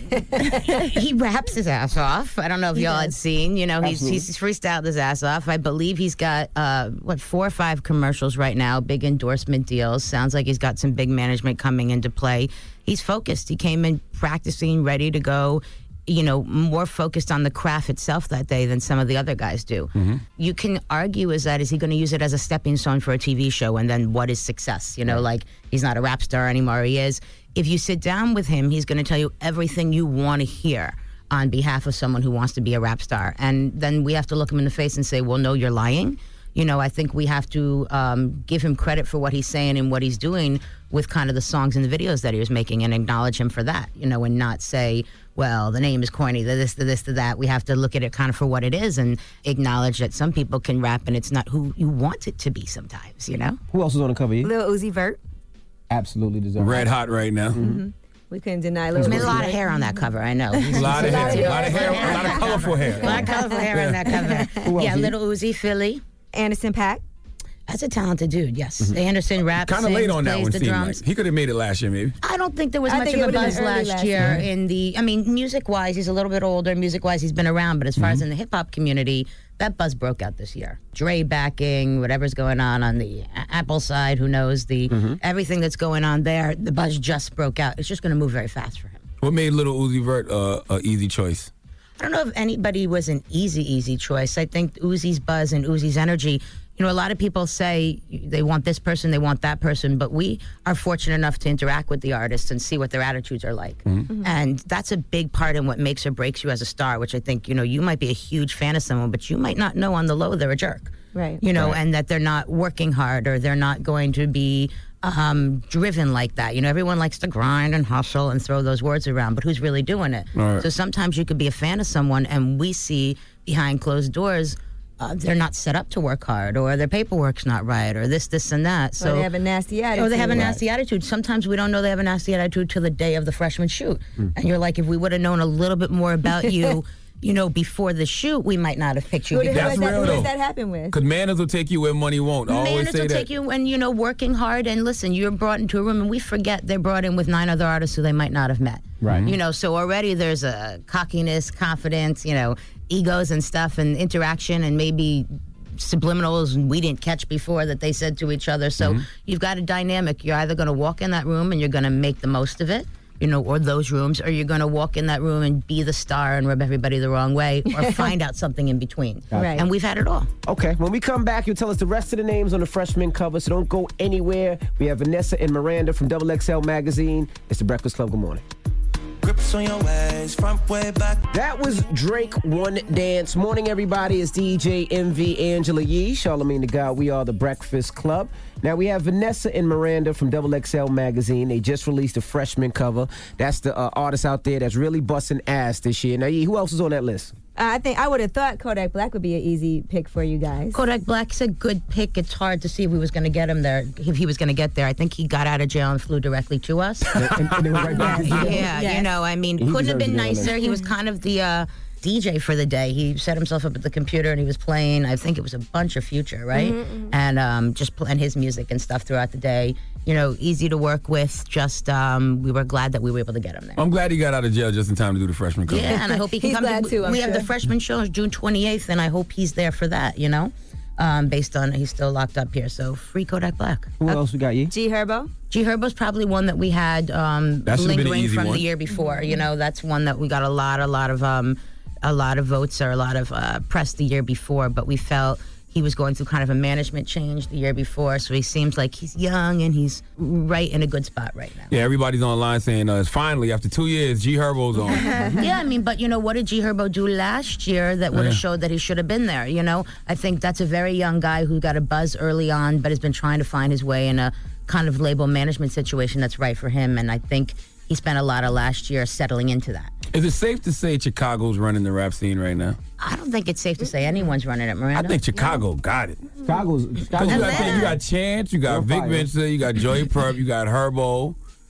he raps his ass off. I don't know if He y'all does. had seen. You know, he's Absolutely. he's freestyled his ass off. I believe he's got, uh, what, four or five commercials right now, big endorsement deals. Sounds like he's got some big management coming into play. He's focused. He came in practicing, ready to go, you know, more focused on the craft itself that day than some of the other guys do. Mm-hmm. You can argue, is that, is he going to use it as a stepping stone for a T V show? And then what is success? You know, like, he's not a rap star anymore. He is. If you sit down with him, he's going to tell you everything you want to hear on behalf of someone who wants to be a rap star. And then we have to look him in the face and say, well, no, you're lying. You know, I think we have to um, give him credit for what he's saying and what he's doing with kind of the songs and the videos that he was making and acknowledge him for that, you know, and not say, well, the name is corny, the this, the this, the that. We have to look at it kind of for what it is and acknowledge that some people can rap and it's not who you want it to be sometimes, you know? Who else is on the cover? Lil Uzi Vert. Absolutely deserves Red hot right now. Mm-hmm. We couldn't deny There's Lil been a Uzi lot Vert. of hair on that cover, I know. A lot of hair, a lot of hair, a lot of colorful hair. A lot of colorful hair on that cover. Yeah, Little Uzi, Philly. Anderson .Paak. That's a talented dude, yes. Anderson raps, Kind of late sings, on that plays one, the seemed drums. like. He could have made it last year, maybe. I don't think there was I much think of it a would've buzz been early last, last year year. in the, I mean, music-wise, he's a little bit older. Music-wise, he's been around, but as far as in the hip-hop community, that buzz broke out this year. Dre backing, whatever's going on on the A- Apple side, who knows, the everything that's going on there, the buzz just broke out. It's just going to move very fast for him. What made Little Uzi Vert uh, a easy choice? I don't know if anybody was an easy, easy choice. I think Uzi's buzz and Uzi's energy, you know, a lot of people say they want this person, they want that person, but we are fortunate enough to interact with the artists and see what their attitudes are like. Mm-hmm. And that's a big part in what makes or breaks you as a star, which I think, you know, you might be a huge fan of someone, but you might not know on the low they're a jerk. Right. You know, Right. and that they're not working hard or they're not going to be um, driven like that. You know, everyone likes to grind and hustle and throw those words around, but who's really doing it? Right. So sometimes you could be a fan of someone and we see behind closed doors, uh, they're not set up to work hard or their paperwork's not right or this, this, and that. So Or they have a nasty attitude. Or they have a nasty attitude. Sometimes we don't know they have a nasty attitude till the day of the freshman shoot. And you're like, if we would have known a little bit more about you, you know, before the shoot, we might not have picked you. Who, who, That's has that, real, who though. does that happen with? Because manners will take you where money won't. I always Manners say will that. take you when, you know, working hard. And listen, you're brought into a room and we forget they're brought in with nine other artists who they might not have met. Right. You know, so already there's a cockiness, confidence, you know, egos and stuff and interaction and maybe subliminals we didn't catch before that they said to each other. So you've got a dynamic. You're either going to walk in that room and you're going to make the most of it, you know, or those rooms, or you're going to walk in that room and be the star and rub everybody the wrong way or find out something in between. Right. And we've had it all. Okay, when we come back, you'll tell us the rest of the names on the freshman cover, so don't go anywhere. We have Vanessa and Miranda from Double X L Magazine. It's the Breakfast Club. Good morning. Grips on your ways, front way back. That was Drake One Dance. Morning, everybody. It's D J M V Angela Yee, Charlamagne the God. We are the Breakfast Club. Now, we have Vanessa and Miranda from Double X L Magazine. They just released a freshman cover. That's the uh, artist out there that's really busting ass this year. Now, Yee, who else is on that list? Uh, I think I would have thought Kodak Black would be an easy pick for you guys. Kodak Black's a good pick. It's hard to see if we was going to get him there, if he was going to get there. I think he got out of jail and flew directly to us. and, and they went right back to jail. Yeah, Yes. you know, I mean, He couldn't have deserves been to be on nicer. there. He was kind of the uh, D J for the day. He set himself up at the computer and he was playing, I think it was a bunch of Future, right? Mm-hmm, And um, just playing his music and stuff throughout the day. You know, easy to work with. Just, um, we were glad that we were able to get him there. I'm glad he got out of jail just in time to do the freshman cover. Yeah, and I hope he can He's come. glad to, too, I'm we have sure. the freshman show June twenty-eighth, and I hope he's there for that, you know? Um, based on he's still locked up here. So free Kodak Black. Who else we got, Yee? G Herbo. G Herbo's probably one that we had um, That should've been an lingering easy from one. the year before. You know, that's one that we got a lot, a lot of, um, a lot of votes or a lot of uh, press the year before. But we felt he was going through kind of a management change the year before, so he seems like he's young and he's right in a good spot right now. Yeah, everybody's online saying, uh, finally, after two years, G Herbo's on. Yeah, I mean, but you know, what did G Herbo do last year that would have Yeah. showed that he should have been there? You know, I think that's a very young guy who got a buzz early on, but has been trying to find his way in a kind of label management situation that's right for him. And I think he spent a lot of last year settling into that. Is it safe to say Chicago's running the rap scene right now? I don't think it's safe to say anyone's running it, Miranda. I think Chicago got it. Chicago's. Because Chicago's you got, you got Chance, you got They're Vic fire. Vincent, you got Joey Purp, you got Herbo.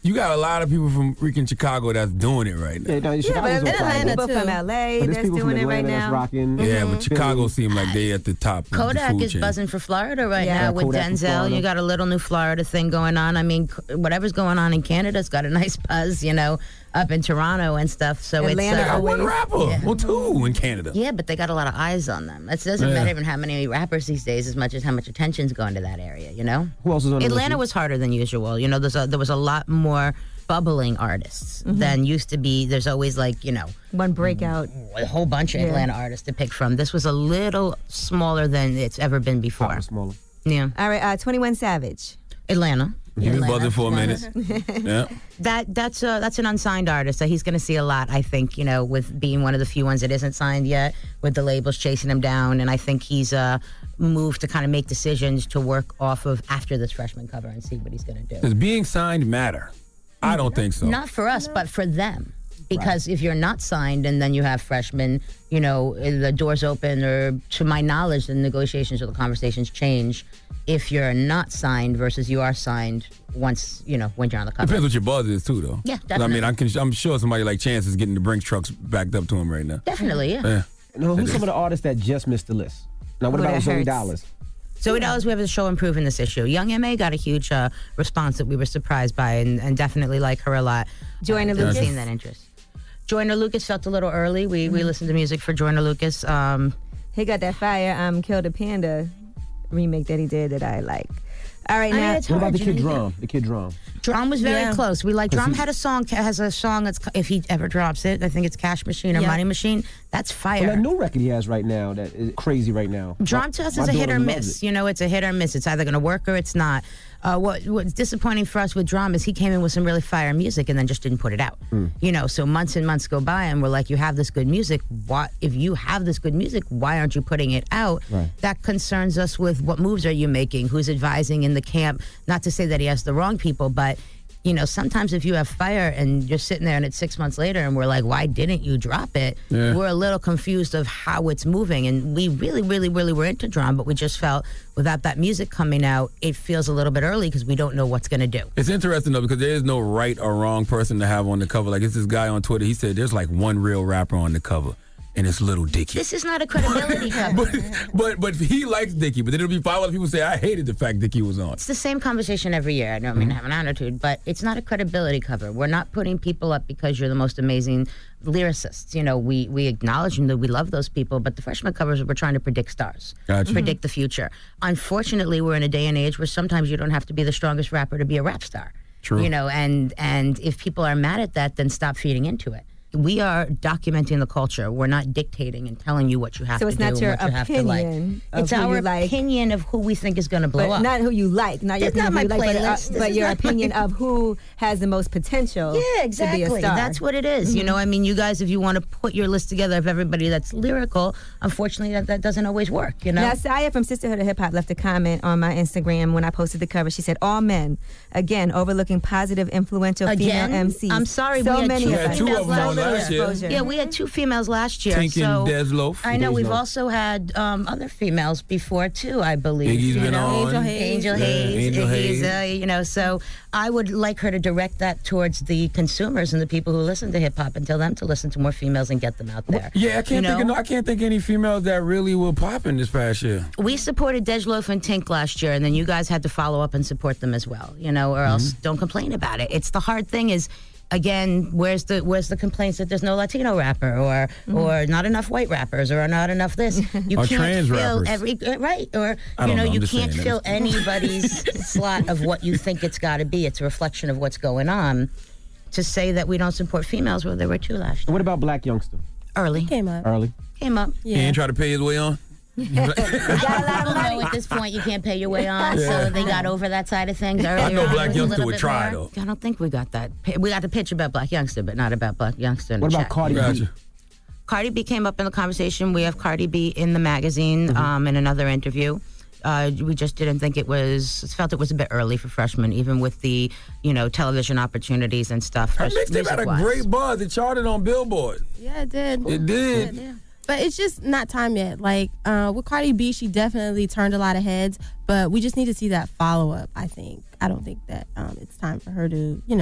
You got a lot of people from freaking Chicago that's doing it right now. Yeah, no, Yeah, Chicago's but on fire. there's people from L A But there's that's people from doing it right Atlanta that's now. rocking. Yeah, but Chicago seemed like they at the top. of the Kodak food is chain. buzzing for Florida right Yeah. now with Kodak from Denzel. Florida. You got a little new Florida thing going on. I mean, c- whatever's going on in Canada's got a nice buzz, you know, up in Toronto and stuff. So Atlanta it's uh, Got one rapper. Yeah. Well, two in Canada. yeah, but they got a lot of eyes on them. It doesn't Yeah. matter even how many rappers these days, as much as how much attention's going to that area. You know, Who else is on the Atlanta list? was harder than usual. You know, there's a, there was a lot more bubbling artists than used to be. There's always like you know One breakout. a whole bunch of Yeah. Atlanta artists to pick from. This was a little smaller than it's ever been before. Pop was smaller. Yeah, All right, uh, twenty-one Savage. Atlanta. You've been Atlanta. buzzing for a minute. Yeah. That that's a, that's an unsigned artist, so he's going to see a lot. I think you know, with being one of the few ones that isn't signed yet, with the labels chasing him down, and I think he's uh, moved to kind of make decisions to work off of after this freshman cover and see what he's going to do. Does being signed matter? I don't think so. Not for us, but for them. Because if you're not signed and then you have freshmen, you know, the doors open, or to my knowledge, the negotiations or the conversations change if you're not signed versus you are signed once, you know, when you're on the cover. Depends what your buzz is too, though. Yeah, 'Cause definitely. I mean, I can, I'm sure somebody like Chance is getting the Brinks trucks backed up to him right now. Definitely, yeah. Yeah. No, who's some of the artists that just missed the list? Now, what Oh, about that Zoe hurts. Dollars? Zoe Dollars, we have a show improving this issue. Young M A got a huge uh, response that we were surprised by, and, and definitely like her a lot. Joyner uh, Lucas? Seeing that interest. Joyner Lucas felt a little early. We Mm-hmm. we listened to music for Joyner Lucas. Um, He got that fire um, Kill the Panda remake that he did that I like. All right, I mean, now. it's What about hard, the you Kid know, you Drum? The Kid Drum. Drum was very Yeah. close. We like Cause Drum he- had a song has a song that's if he ever drops it. I think it's Cash Machine or Yeah. Money Machine. That's fire. Well, that new record he has right now that is crazy right now. Drum My- to us my is a hit daughter or loves miss. it. You know, it's a hit or miss. It's either going to work or it's not. Uh, what What's disappointing for us with Drum is he came in with some really fire music and then just didn't put it out. Mm. You know, so months and months go by and we're like, you have this good music. Why, if you have this good music, why aren't you putting it out? Right. That concerns us with what moves are you making? Who's advising in the camp? Not to say that he has the wrong people, but you know, sometimes if you have fire and you're sitting there and it's six months later and we're like, why didn't you drop it? Yeah. We're a little confused of how it's moving. And we really, really, really were into Drum, but we just felt without that music coming out, it feels a little bit early because we don't know what's going to do. It's interesting though because there is no right or wrong person to have on the cover. Like it's this guy on Twitter. He said there's like one real rapper on the cover, and it's Little Dicky. This is not a credibility cover. but but but he likes Dicky. But then it'll be five other people say I hated the fact Dicky was on. It's the same conversation every year. I don't mean to have an attitude, but it's not a credibility cover. We're not putting people up because you're the most amazing lyricists. You know, we we acknowledge and that we love those people, but the freshman covers, we're trying to predict stars, Gotcha. predict the future. Unfortunately, we're in a day and age where sometimes you don't have to be the strongest rapper to be a rap star. True. You know, and and if people are mad at that, then stop feeding into it. We are documenting the culture. We're not dictating and telling you what you have So to it's do not and your what you have to like. opinion of It's who our you like. opinion of who we think is going to blow But up. not who you like, not your It's not opinion of my who you like, playlist. but, This uh, but is your not my- opinion of who has the most potential Yeah, to exactly. be a star. That's what it is. You know, I mean, you guys, if you want to put your list together of everybody that's lyrical, unfortunately, that, that doesn't always work, you know? Now, Saya from Sisterhood of Hip Hop left a comment on my Instagram when I posted the cover. She said, all men, again, overlooking positive, influential Again, female M Cs. I'm sorry, so we had many two of us. two of them on So little last year. exposure. Yeah, we had two females last year. Tink so and Desloaf. I know we've Desloaf. also had um, other females before too. I believe. Iggy's you been know? on. Angel Hayes. Angel Yeah, Hayes. Angel Iggy's, Hayes. uh, you know, so I would like her to direct that towards the consumers and the people who listen to hip hop and tell them to listen to more females and get them out there. Yeah, I can't You think of know? no, I can't think of any females that really were popping this past year. We supported Desloaf and Tink last year, and then you guys had to follow up and support them as well, you know, or else Mm-hmm. don't complain about it. It's the hard thing is, again, where's the where's the complaints that there's no Latino rapper or or not enough white rappers or not enough this? You Or can't trans fill rappers. every uh, right or I you don't know, know, I'm you just can't saying fill that. anybody's slot of what you think it's got to be. It's a reflection of what's going on. To say that we don't support females, well, there were two last year. What about Black Youngster? Early Came up. Early. came up. He ain't try to pay his way on. People know at this point you can't pay your way on, Yeah. so they got over that side of things. I Earlier know on, Black it was a Youngster little would bit try, more. though. I don't think we got that. We got the pitch about Black Youngster, but not about Black Youngster. in What the about chat. Cardi B? Gotcha. Cardi B came up in the conversation. We have Cardi B in the magazine Mm-hmm. um, in another interview. Uh, we just didn't think it was, felt it was a bit early for freshmen, even with the, you know, television opportunities and stuff. Her just mixtape had a music-wise. great buzz. It charted on Billboard. Yeah, it did. It did. Yeah. But it's just not time yet. Like uh, with Cardi B, she definitely turned a lot of heads, but we just need to see that follow up. I think. I don't think that um, it's time for her to, you know,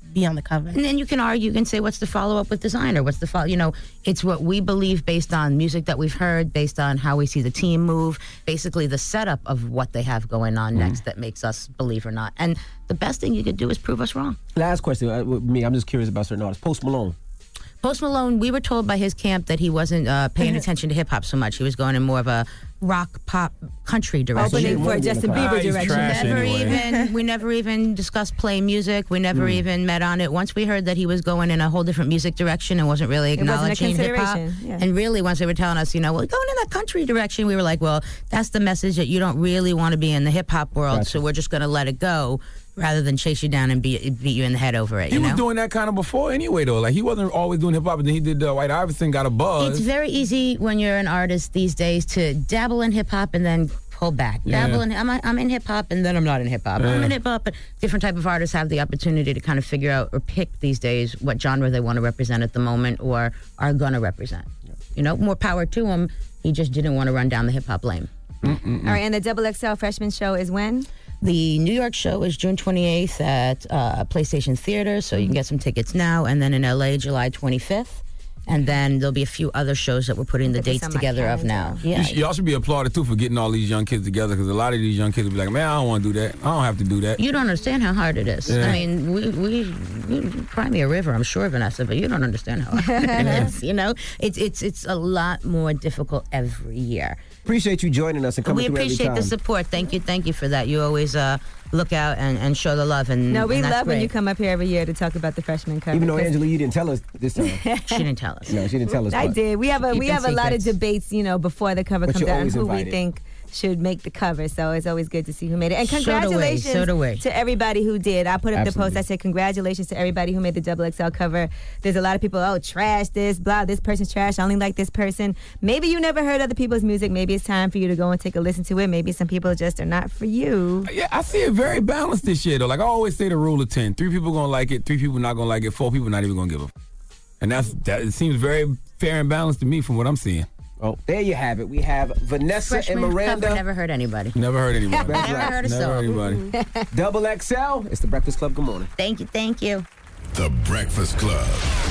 be on the cover. And then you can argue, you can say, what's the follow-up with designer? What's the follow? You know, it's what we believe based on music that we've heard, based on how we see the team move, basically the setup of what they have going on Mm-hmm. next that makes us believe or not. And the best thing you could do is prove us wrong. Last question, uh, with me, I'm just curious about certain artists. Post Malone. Post Malone, we were told by his camp that he wasn't uh, paying attention to hip-hop so much. He was going in more of a rock, pop, country direction. Opening for Justin Bieber Ah, he's direction. trash Never anyway. even, we never even discussed play music. We never Mm. even met on it. Once we heard that he was going in a whole different music direction and wasn't really It wasn't a acknowledging hip-hop. consideration, yeah. And really, once they were telling us, you know, well, going in that country direction, we were like, well, that's the message that you don't really want to be in the hip-hop world, Gotcha. so we're just going to let it go rather than chase you down and beat, beat you in the head over it, He you was know? doing that kind of before anyway, though. Like, he wasn't always doing hip hop, but then he did uh, White Iverson, got a buzz. It's very easy when you're an artist these days to dabble in hip hop and then pull back. Yeah. Dabble in, I'm, I'm in hip hop and then I'm not in hip hop. I'm Yeah. in hip hop, but different type of artists have the opportunity to kind of figure out or pick these days what genre they want to represent at the moment or are going to represent. You know, more power to him. He just didn't want to run down the hip hop lane. All right, and the Double X L freshman show is when? The New York show is June twenty-eighth at uh, PlayStation Theater, so you can get some tickets now. And then in L A, July twenty-fifth. And then there'll be a few other shows that we're putting the Put this dates on my together of now. calendar. Yeah. You sh- y'all should be applauded, too, for getting all these young kids together, because a lot of these young kids will be like, man, I don't want to do that. I don't have to do that. You don't understand how hard it is. Yeah. I mean, we, we, we cry me a river, I'm sure, Vanessa, but you don't understand how hard it is. You know, it's it's it's a lot more difficult every year. Appreciate you joining us and coming We through every appreciate time. the support. Thank you, thank you for that. You always uh, look out and, and show the love. And No, we and that's love when great. you come up here every year to talk about the freshman cover. Even though 'cause Angela, you didn't tell us this time. She didn't tell us. No, she didn't tell us. I but- did. We have a Keep we them have a lot of secrets. debates, you know, before the cover But comes you're out and always who invited. we think should make the cover. So it's always good to see who made it. And So do we, congratulations so do we. to everybody who did. I put up the Absolutely. post. I said congratulations to everybody who made the Double X L cover. There's a lot of people, oh, trash this, blah, this person's trash. I only like this person. Maybe you never heard other people's music. Maybe it's time for you to go and take a listen to it. Maybe some people just are not for you. Yeah, I see it very balanced this year, though. Like, I always say the rule of ten. Three people going to like it, three people not going to like it, four people not even going to give a f- And that's that. It seems very fair and balanced to me from what I'm seeing. Oh, there you have it. We have Vanessa Freshman and Miranda. cover, never heard anybody. Never heard anybody. That's Never right. heard a Never song. heard anybody. Double X L. It's the Breakfast Club. Good morning. Thank you, thank you. The Breakfast Club.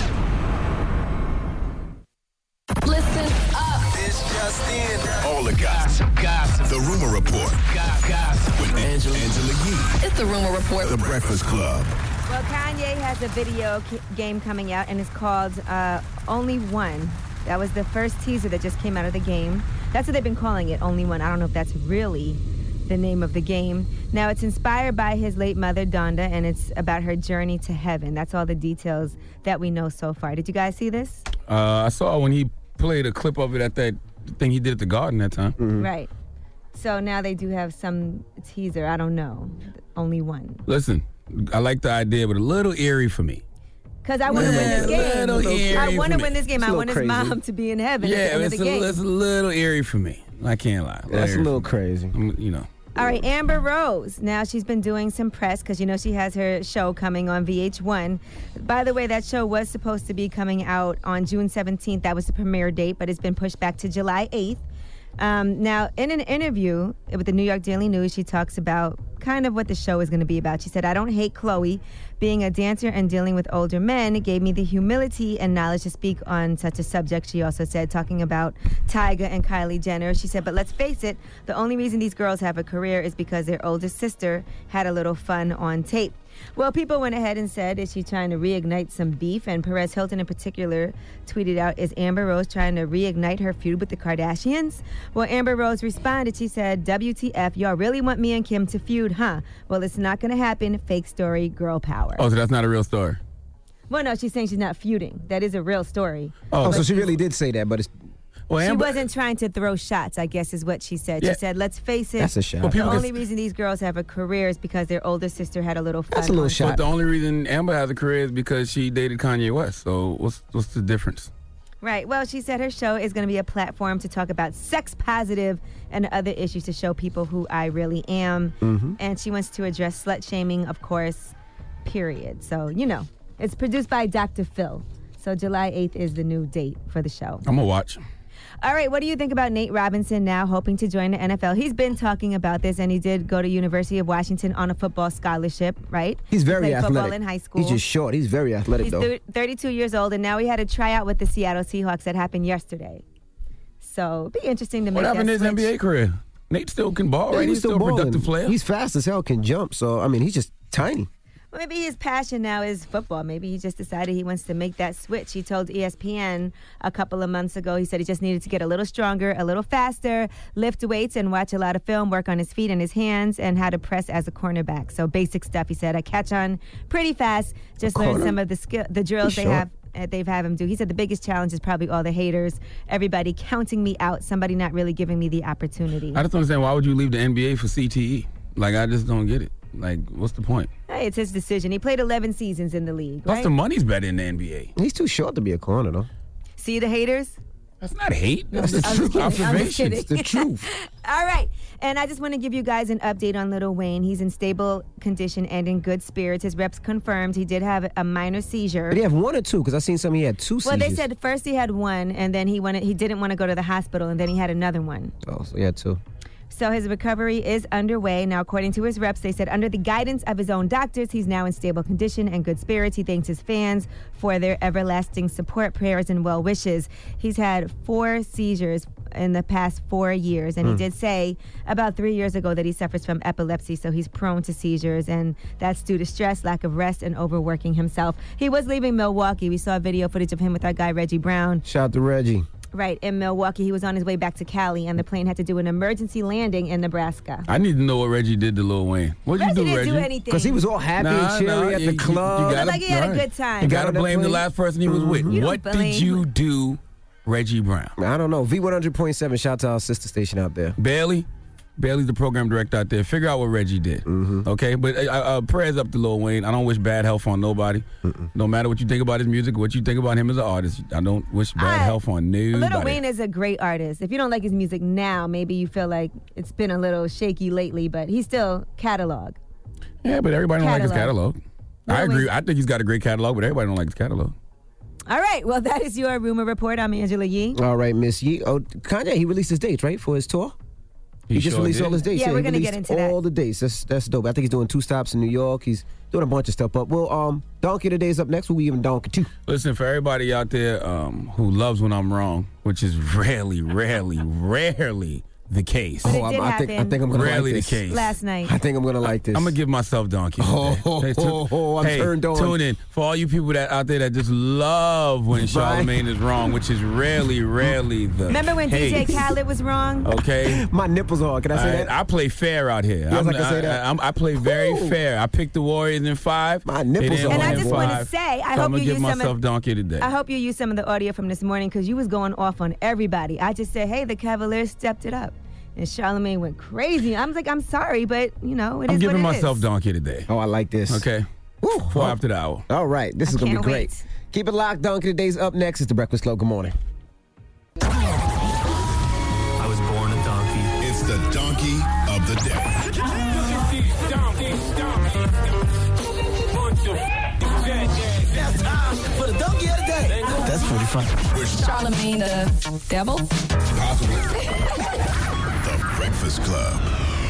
Listen up. This just in. All the gossip. Gossip. The Rumor Report. Gossip. With Angela, Angela Yee. It's the Rumor Report. The Breakfast Club. Well, Kanye has a video ca- game coming out, and it's called uh, Only One. That was the first teaser that just came out of the game. That's what they've been calling it, Only One. I don't know if that's really the name of the game. Now, it's inspired by his late mother, Donda, and it's about her journey to heaven. That's all the details that we know so far. Did you guys see this? Uh, I saw when he played a clip of it at that thing he did at the Garden that time. Right. So now they do have some teaser. I don't know. Only One. Listen, I like the idea, but a little eerie for me. Because I want to win this game. Little eerie I want to for win me. this game. It's a I little want his crazy. mom to be in heaven at the Yeah, end of it's the a, game. it's a little eerie for me. I can't lie. That's a eerie little for me. crazy. I'm- you know. All right, Amber Rose. Now she's been doing some press because you know she has her show coming on V H one. By the way, that show was supposed to be coming out on June seventeenth. That was the premiere date, but it's been pushed back to July eighth. Um, now, in an interview with the New York Daily News, she talks about kind of what the show is going to be about. She said, I don't hate Chloe. Being a dancer and dealing with older men gave me the humility and knowledge to speak on such a subject. She also said, talking about Tyga and Kylie Jenner, she said, but let's face it, the only reason these girls have a career is because their older sister had a little fun on tape. Well, people went ahead and said, is she trying to reignite some beef? And Perez Hilton in particular tweeted out, is Amber Rose trying to reignite her feud with the Kardashians? Well, Amber Rose responded, she said, W T F, y'all really want me and Kim to feud, huh? Well, it's not going to happen. Fake story, girl power. Oh, so that's not a real story. Well, no, she's saying she's not feuding. That is a real story. Oh, so But she really did say that, but it's Well, She Amber, wasn't trying to throw shots, I guess is what she said. Yeah. She said, let's face it, That's a shot. Well, the people can- only reason these girls have a career is because their older sister had a little fun. That's a little on shot. but the only reason Amber has a career is because she dated Kanye West. So what's what's the difference? Right. Well, she said her show is going to be a platform to talk about sex positive and other issues to show people who I really am. Mm-hmm. And she wants to address slut shaming, of course, period. So, you know, it's produced by Doctor Phil. So July eighth is the new date for the show. I'm gonna watch. All right, what do you think about Nate Robinson now hoping to join the N F L? He's been talking about this, and he did go to University of Washington on a football scholarship, right? He's very he played athletic. football in high school. He's just short. He's very athletic, He's though. thir- thirty-two years old, and now he had a tryout with the Seattle Seahawks that happened yesterday. So it'd be interesting to make What happened that in his N B A switch. career? Nate still can ball, Yeah, right? He's still a balling. productive player. He's fast as hell, can jump. So, I mean, he's just tiny. Well, maybe his passion now is football. Maybe he just decided he wants to make that switch. He told E S P N a couple of months ago, he said he just needed to get a little stronger, a little faster, lift weights and watch a lot of film, work on his feet and his hands, and how to press as a cornerback. So basic stuff, he said. I catch on pretty fast. Just learn Corner? some of the skill, the drills He's they short. have. Uh, they've had him do. He said the biggest challenge is probably all the haters, everybody counting me out, somebody not really giving me the opportunity. I just don't understand, why would you leave the N B A for C T E? Like, I just don't get it. Like, what's the point? Hey, it's his decision. He played eleven seasons in the league, Plus, right? the money's better in the N B A. He's too short to be a corner, though. See the haters? That's not hate. That's I'm the just truth. kidding. I'm just Observations. kidding. The truth. All right. And I just want to give you guys an update on Lil Wayne. He's in stable condition and in good spirits. His reps confirmed he did have a minor seizure. Did he have one or two? Because I seen some he had two Well, seizures. they said first he had one, and then he wanted he didn't want to go to the hospital, and then he had another one. Oh, so he had two. So his recovery is underway. Now, according to his reps, they said under the guidance of his own doctors, he's now in stable condition and good spirits. He thanks his fans for their everlasting support, prayers, and well wishes. He's had four seizures in the past four years, and Hmm. he did say about three years ago that he suffers from epilepsy, so he's prone to seizures, and that's due to stress, lack of rest, and overworking himself. He was leaving Milwaukee. We saw video footage of him with our guy Reggie Brown. Shout out to Reggie. Right, in Milwaukee. He was on his way back to Cali, and the plane had to do an emergency landing in Nebraska. I need to know what Reggie did to Lil Wayne. What'd Reggie you do, didn't Reggie? do anything. Because he was all happy Nah, and cheery nah, at you- the you- club. you Looked gotta- like he had a right. good time. You gotta Got on that blame the plane. last person he was with. You don't What did blame- you do, Reggie Brown? I don't know. V one hundred point seven, shout out to our sister station out there. Bailey? Bailey's the program director out there. Figure out what Reggie did. Mm-hmm. Okay? But uh, uh, prayers up to Lil Wayne. I don't wish bad health on nobody. Mm-mm. No matter what you think about his music, what you think about him as an artist, I don't wish bad I- health on nobody. Lil Wayne is a great artist. If you don't like his music now, maybe you feel like it's been a little shaky lately, but he's still catalog. Yeah, but everybody don't like his Catalog. catalog. Lil I agree. Wayne's- I think he's got a great catalog, but everybody don't like his catalog. All right, well, that is your rumor report. I'm Angela Yee. All right, Miss Yee. Oh, Kanye, he released his dates, right, for his tour? He, He just sure released did. all his dates. Yeah, we're he gonna get released into that. all the dates. That's that's dope. I think he's doing two stops in New York. He's doing a bunch of stuff. But well, um, Donkey Today's up next. We'll be giving Donkey two. Listen, for everybody out there um, who loves when I'm wrong, which is rarely, rarely, rarely the case. But it I'm- did I think I happen think I'm gonna Rarely like the this. case. Last night. I think I'm gonna like this. I'm gonna give myself Donkey. Oh, today. oh, Hey, tu- oh, oh, I'm hey, turned on. Tune in for all you people that out there that just love when Charlamagne is wrong, which is rarely, rarely the Remember when case. D J Khaled was wrong? Okay. My nipples are. Can I say All that? right, I play fair out here. Yes, I'm, I can say that. I, I'm- I play very Ooh. fair. I picked the Warriors in five. My They nipples didn't are. And I win in just want to five. say, I So hope I'm gonna you give use some myself of, Donkey today. I hope you use some of the audio from this morning because you was going off on everybody. I just said, hey, the Cavaliers stepped it up. And Charlamagne went crazy. I'm like, I'm sorry, but, you know, it I'm is giving what it myself is. Donkey today. Oh, I like this. Okay. Woo. For after the hour. All right, this I is gonna be can't great. wait. Keep it locked. Donkey Today's up next. It's the Breakfast Club. Good morning. I was born a donkey. It's the donkey of the day. That's time for the donkey of the day. That's pretty funny. Charlamagne the devil. Possibly. The Breakfast Club.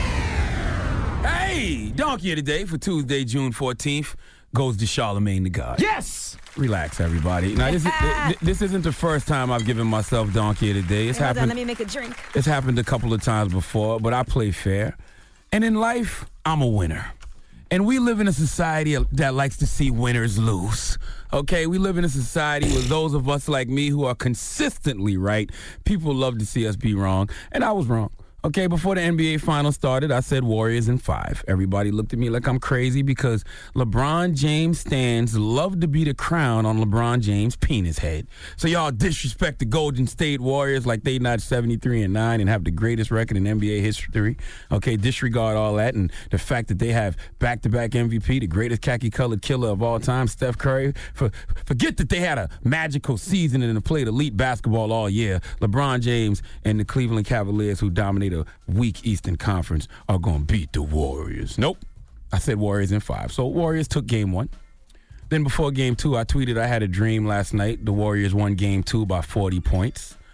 Hey, Donkey of the Day for Tuesday, June fourteenth goes to Charlamagne the God. Yes. Relax, everybody. Now, this, is, th- this isn't the first time I've given myself Donkey of the Day. It's Hey, hold on, happened. let me make a drink. It's happened a couple of times before, but I play fair. And in life, I'm a winner. And we live in a society that likes to see winners lose. Okay, we live in a society with those of us like me who are consistently right. People love to see us be wrong, and I was wrong. Okay, before the N B A Finals started, I said Warriors in five. Everybody looked at me like I'm crazy because LeBron James stands love to be the crown on LeBron James' penis head. So y'all disrespect the Golden State Warriors like they not seventy-three and nine and have the greatest record in N B A history. Okay, disregard all that and the fact that they have back-to-back M V P, the greatest khaki-colored killer of all time, Steph Curry. For, forget that they had a magical season and played elite basketball all year. LeBron James and the Cleveland Cavaliers, who dominated a weak Eastern Conference, are going to beat the Warriors. Nope. I said Warriors in five. So Warriors took game one. Then before game two, I tweeted I had a dream last night. The Warriors won game two by forty points.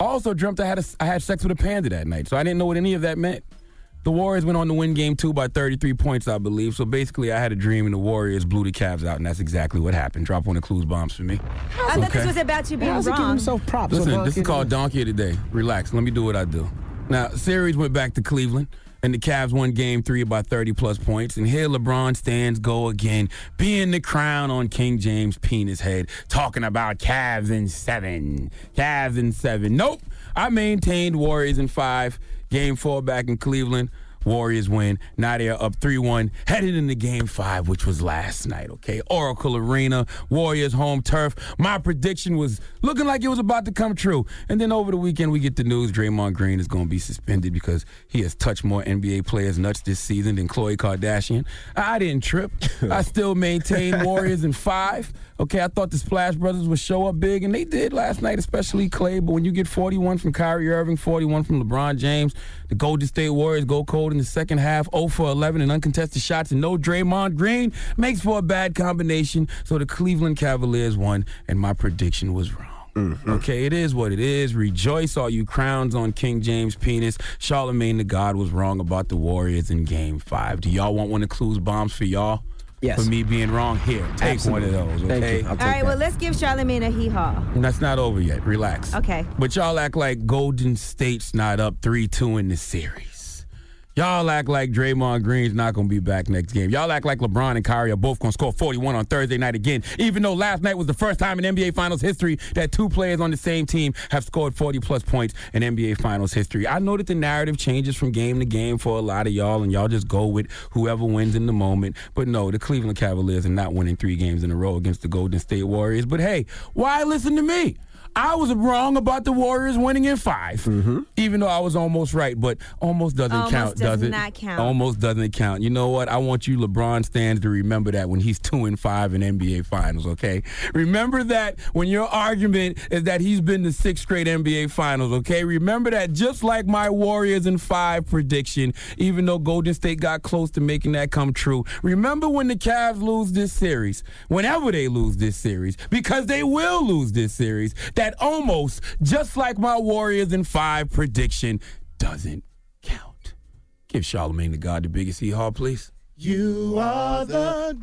I also dreamt I had a, I had sex with a panda that night, so I didn't know what any of that meant. The Warriors went on to win game two by thirty-three points, I believe. So basically, I had a dream and the Warriors blew the Cavs out, and that's exactly what happened. Drop one of Clues bombs for me. I thought this was about you being How's he wrong. giving himself props? Listen, So this is called Donkey of the Day. Relax. Let me do what I do. Now, series went back to Cleveland, and the Cavs won game three by thirty-plus points. And here LeBron stands go again, being the crown on King James' penis head, talking about Cavs in seven. Cavs in seven. Nope. I maintained Warriors in five. Game four back in Cleveland. Warriors win. Now they're up three one, headed into game five, which was last night, okay? Oracle Arena, Warriors home turf. My prediction was looking like it was about to come true. And then over the weekend, we get the news Draymond Green is going to be suspended because he has touched more N B A players' nuts this season than Khloe Kardashian. I didn't trip. I still maintain Warriors in five. Okay, I thought the Splash Brothers would show up big, and they did last night, especially Clay. But when you get forty-one from Kyrie Irving, forty-one from LeBron James, the Golden State Warriors go cold in the second half, zero for eleven in uncontested shots, and no Draymond Green, makes for a bad combination. So the Cleveland Cavaliers won, and my prediction was wrong. Mm-hmm. Okay, it is what it is. Rejoice, all you crowns on King James' penis. Charlemagne the God was wrong about the Warriors in game five. Do y'all want one of Clues bombs for y'all? Yes. For me being wrong? Here, take Absolutely. one of those, okay? All right, well, let's give Charlemagne a hee-haw. That's not over yet. Relax. Okay. But y'all act like Golden State's not up three two in the series. Y'all act like Draymond Green's not going to be back next game. Y'all act like LeBron and Kyrie are both going to score forty-one on Thursday night again, even though last night was the first time in N B A Finals history that two players on the same team have scored forty-plus points in N B A Finals history. I know that the narrative changes from game to game for a lot of y'all, and y'all just go with whoever wins in the moment. But no, the Cleveland Cavaliers are not winning three games in a row against the Golden State Warriors. But hey, why listen to me? I was wrong about the Warriors winning in five, mm-hmm. even though I was almost right, but almost doesn't almost count, does does it? Not count. Almost doesn't count. You know what? I want you LeBron stands to remember that when he's two and five in N B A Finals, okay? Remember that when your argument is that he's been to six straight N B A Finals, okay? Remember that just like my Warriors in five prediction, even though Golden State got close to making that come true. Remember when the Cavs lose this series, whenever they lose this series, because they will lose this series, that almost, just like my Warriors in five prediction, doesn't count. Give Charlemagne the God the biggest hee-haw, please. You are the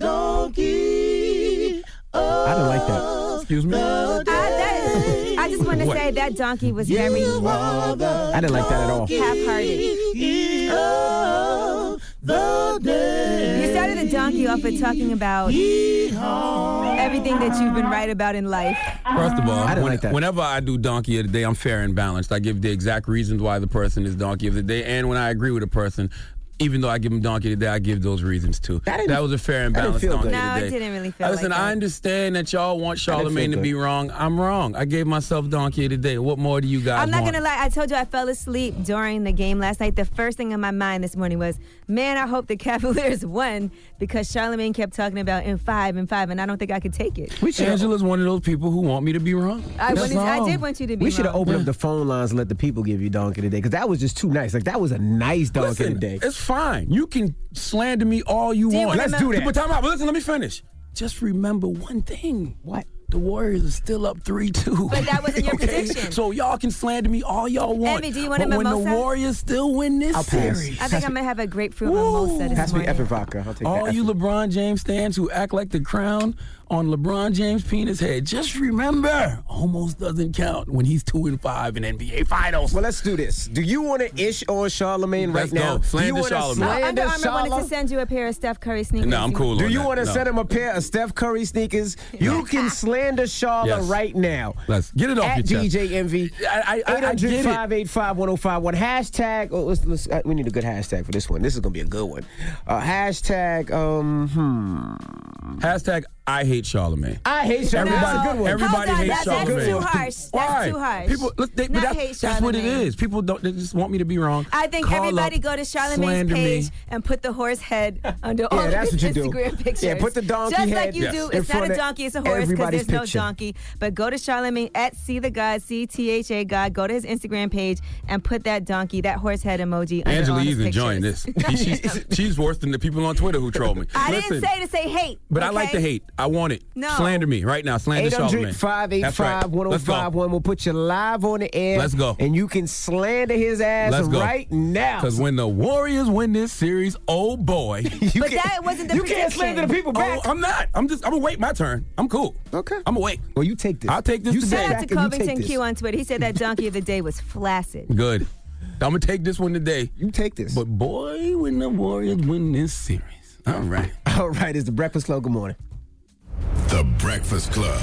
donkey. I didn't like that. Excuse me? I, that, I just want to say that donkey was very... I didn't like that at all. Half-hearted. You started the donkey off with talking about everything that you've been right about in life. First of all, I didn't when, like that. whenever I do Donkey of the Day, I'm fair and balanced. I give the exact reasons why the person is Donkey of the Day, and when I agree with a person, even though I give him Donkey of the Day, I give those reasons too. That, that was a fair and balanced Donkey of the Day. No, it didn't really feel Listen, like that. I understand that y'all want Charlemagne to good. be wrong. I'm wrong. I gave myself Donkey of the Day. What more do you guys I'm not want? going to lie. I told you I fell asleep during the game last night. The first thing in my mind this morning was, man, I hope the Cavaliers won because Charlemagne kept talking about in five and five, and I don't think I could take it. We should. Angela's one of those people who want me to be wrong. I, That's wanted, I all. did want you to be We should have wrong. opened up the phone lines and let the people give you Donkey today, because that was just too nice. Like, that was a nice Donkey Listen, today. it's fine. You can slander me all you Do you want. wanna Let's know- do that. But time out. But listen, let me finish. Just remember one thing. What? The Warriors are still up three two. But that wasn't your okay? prediction. So y'all can slander me all y'all want. Envy, do you want but a when the mimosa? Warriors still win this I'll pass. series. I think I'm going to have a grapefruit mimosa this Pass me morning. effing vodka. I'll take all that. you effing. LeBron James fans who act like the crown on LeBron James' penis head, just remember, almost doesn't count when he's two and five in N B A Finals. Well, let's do this. Do you want to ish on Charlemagne right Let's now? go. Slander do you wanna Charlemagne. No, slander Under Armour wanted Charla? to send you a pair of Steph Curry sneakers. No, I'm cool Do on you that. want to No. send him a pair of Steph Curry sneakers? You can slander Charla Yes. right now. Let's get it off At your chest. D J Envy. I, I, I, I get eight hundred, it. five eight five, one oh five one. Hashtag, oh, let's, let's, uh, we need a good hashtag for this one. This is going to be a good one. Uh, hashtag, um, hmm. Hashtag I hate Charlemagne. I hate Charlemagne. Everybody, That's a good one. everybody Hold on, hates that- that's Charlemagne. too harsh. That's Why? too harsh. People, look, they, but Not that's, hate that's what it Charlemagne. is. People don't. They just want me to be wrong. I think Call everybody up, go to Charlemagne's slander page me. and put the horse head under all Yeah, of that's his what you do. Instagram pictures. Yeah, put the donkey Just head like you Yes. do. in It's not front a of donkey, it's a horse because everybody's there's no picture. donkey. But go to Charlemagne at See the God, C T H A God. Go to his Instagram page and put that donkey, that horse head emoji under Angela all his Yee's enjoying this. pictures. She- she's, she's worse than the people on Twitter who troll me. I Listen, didn't say to say hate. But I like okay? to hate. I want it. No. Slander me right now. Slander eight Charlamagne. hundred, five eight That's right. five, one oh Let's go. five one. We'll put you live on the air. Let's go. And you can slander his ass Let's go. right now. Because when the Warriors win this series, oh boy. you But that wasn't the You prediction. can't slander the people back. Oh, I'm not. I'm just, I'm going to wait my turn. I'm cool. Okay. I'm going to wait. Well, you take this. I'll take this You today. Shout out Back to and you take Covington this. Q on Twitter. He said that donkey of the day was flaccid. Good. I'm going to take this one today. You take this. But boy, when the Warriors win this series. All right. All right, it's the Breakfast Club. Good morning. The Breakfast Club.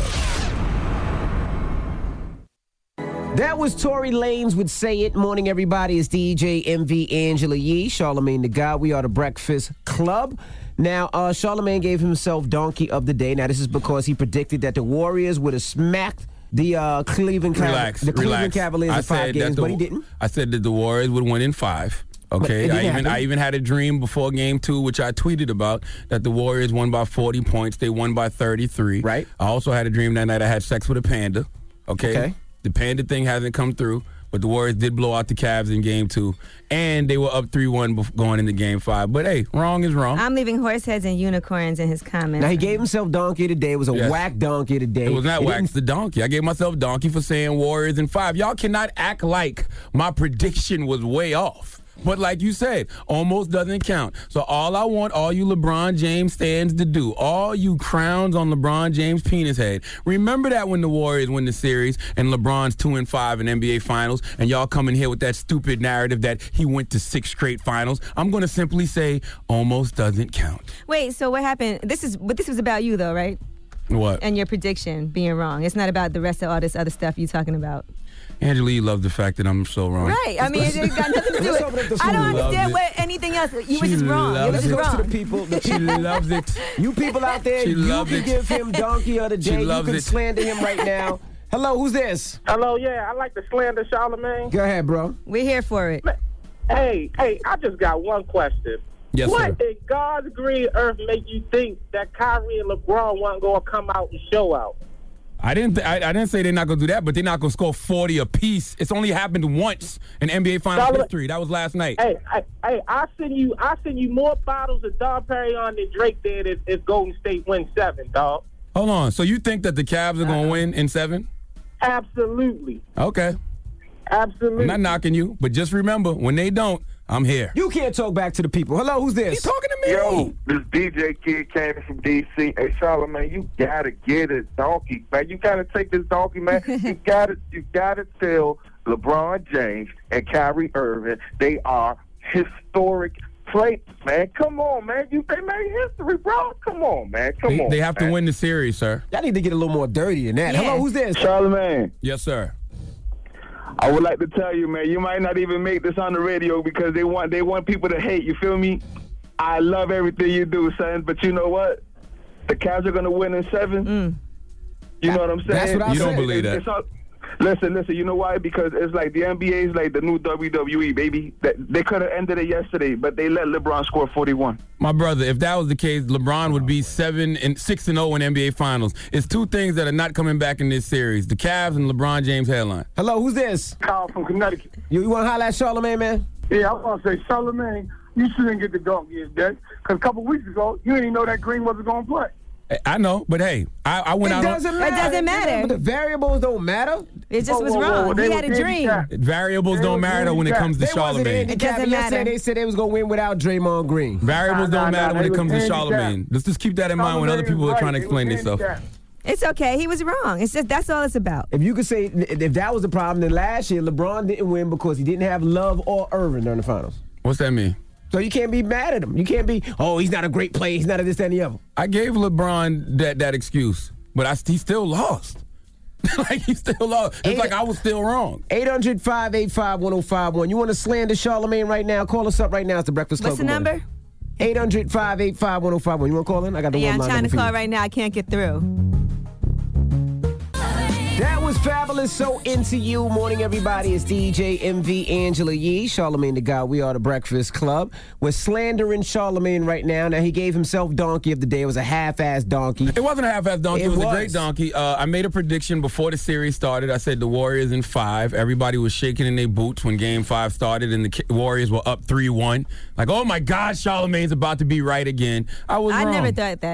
That was Tory Lanez with Say It. Morning, everybody. It's D J M V Angela Yee, Charlamagne the God. We are the Breakfast Club. Now, uh, Charlamagne gave himself Donkey of the Day. Now, this is because he predicted that the Warriors would have smacked the uh, Cleveland, Cav- Relax. the Cleveland relax. Cavaliers I in five said games, that the, but he didn't. I said that the Warriors would win in five. Okay, it didn't I even happen. I even had a dream before game two, which I tweeted about, that the Warriors won by forty points. They won by thirty-three. Right. I also had a dream that night I had sex with a panda. Okay. Okay. The panda thing hasn't come through, but the Warriors did blow out the Cavs in game two, and they were up three one bef- going into game five. But hey, wrong is wrong. I'm leaving horse heads and unicorns in his comments. Now, he gave himself Donkey today. It was a Yes. whack Donkey today. It was not It wax didn't- the donkey. I gave myself donkey for saying Warriors in five. Y'all cannot act like my prediction was way off. But like you said, almost doesn't count. So all I want all you LeBron James stands to do, all you crowns on LeBron James' penis head, remember that when the Warriors win the series and LeBron's two and five in N B A Finals, and y'all come in here with that stupid narrative that he went to six straight finals, I'm going to simply say almost doesn't count. Wait, so what happened? This is, but this was about you though, right? What? And your prediction being wrong. It's not about the rest of all this other stuff you talking about. Angela, you love the fact that I'm so wrong. Right. I mean, it, it got nothing to do Let's open up the with I don't floor. understand Loves what anything else. You She were just wrong. It loves was Let's just go wrong. to the people. The She people loves it. You people out there, She you loves can it. give him Donkey of the She Day. You loves can it. slander him right now. Hello, who's this? Hello, yeah, I like to slander Charlamagne. Go ahead, bro. We're here for it. Hey, hey, I just got one question. Yes, what sir. in God's green earth make you think that Kyrie and LeBron weren't going to come out and show out? I didn't. Th- I, I didn't say they're not gonna do that, but they're not gonna score forty apiece. It's only happened once in N B A Finals Charlotte- history. That was last night. Hey, hey, hey, I send you, I send you more bottles of Dom Perignon than Drake did if, if Golden State wins seven, dog. Hold on. So you think that the Cavs are gonna win in seven? Absolutely, Okay. absolutely. I'm not knocking you, but just remember, when they don't, I'm here. You can't talk back to the people. Hello, who's this? He's talking to me. Yo, this D J Kid came from D C. Hey, Charlamagne, you gotta get it, donkey, man. You gotta take this donkey, man. you gotta, you gotta tell LeBron James and Kyrie Irving they are historic players, man. Come on, man. You they made history, bro. Come on, man. Come They, on. they have to man. win the series, sir. Y'all need to get a little more dirty than that. Yeah. Hello, who's this? Charlamagne, Yes, sir. I would like to tell you, man, you might not even make this on the radio because they want they want people to hate. You feel me? I love everything you do, son. But you know what? The Cavs are gonna win in seven. Mm. You know what I'm saying? That's what I You don't said. believe that. It's all- listen, listen. You know why? Because it's like the N B A is like the new W W E, baby. That they could have ended it yesterday, but they let LeBron score forty-one. My brother, if that was the case, LeBron would be seven and six and zero in N B A Finals. It's two things that are not coming back in this series: the Cavs and LeBron James headline. Hello, who's this? Kyle from Connecticut. You, you want to holler at Charlamagne, man? Yeah, I want to say, Charlamagne, you shouldn't get the donkey of that because a couple weeks ago, you didn't know that Green wasn't going to play. I know, but hey, I, I went It out. doesn't on, matter. It doesn't matter. But the variables don't matter. It just Whoa, was whoa, whoa, wrong. they He were had a dream. handicapped. Variables They don't was matter when it comes to They wasn't Charlamagne. handicapped. It doesn't Yesterday, matter. They said they was going to win without Draymond Green. Variables Nah, don't nah, matter nah, when they it comes to was Charlamagne. handicapped. Let's just keep that in mind when other Charlamagne people was are trying to right. explain They was themselves. handicapped. It's okay. He was wrong. It's just that's all it's about. If you could say, if that was the problem, then last year LeBron didn't win because he didn't have Love or Irving during the finals. What's that mean? So you can't be mad at him. You can't be, oh, he's not a great player. He's not a this, that, and the other. I gave LeBron that, that excuse, but I, he still lost. Like, he still lost. It's Eight- like I was still wrong. eight hundred, five eight five, one oh five one. You want to slander Charlamagne right now? Call us up right now. It's the Breakfast Club. What's the Good morning. number? eight hundred, five eight five, one oh five one. You want to call in? I got the Yeah, one I'm line trying to number for call you. right now. I can't get through. That was fabulous. So into you. Morning, everybody. It's D J M V Angela Yee, Charlamagne the God. We are the Breakfast Club. We're slandering Charlamagne right now. Now, he gave himself donkey of the day. It was a half-ass donkey. It wasn't a half-ass donkey. It, It was, a was. great donkey. Uh, I made a prediction before the series started. I said the Warriors in five. Everybody was shaking in their boots when Game Five started, and the Ki- Warriors were up three one. Like, oh my God, Charlamagne's about to be right again. I was I wrong. never thought that.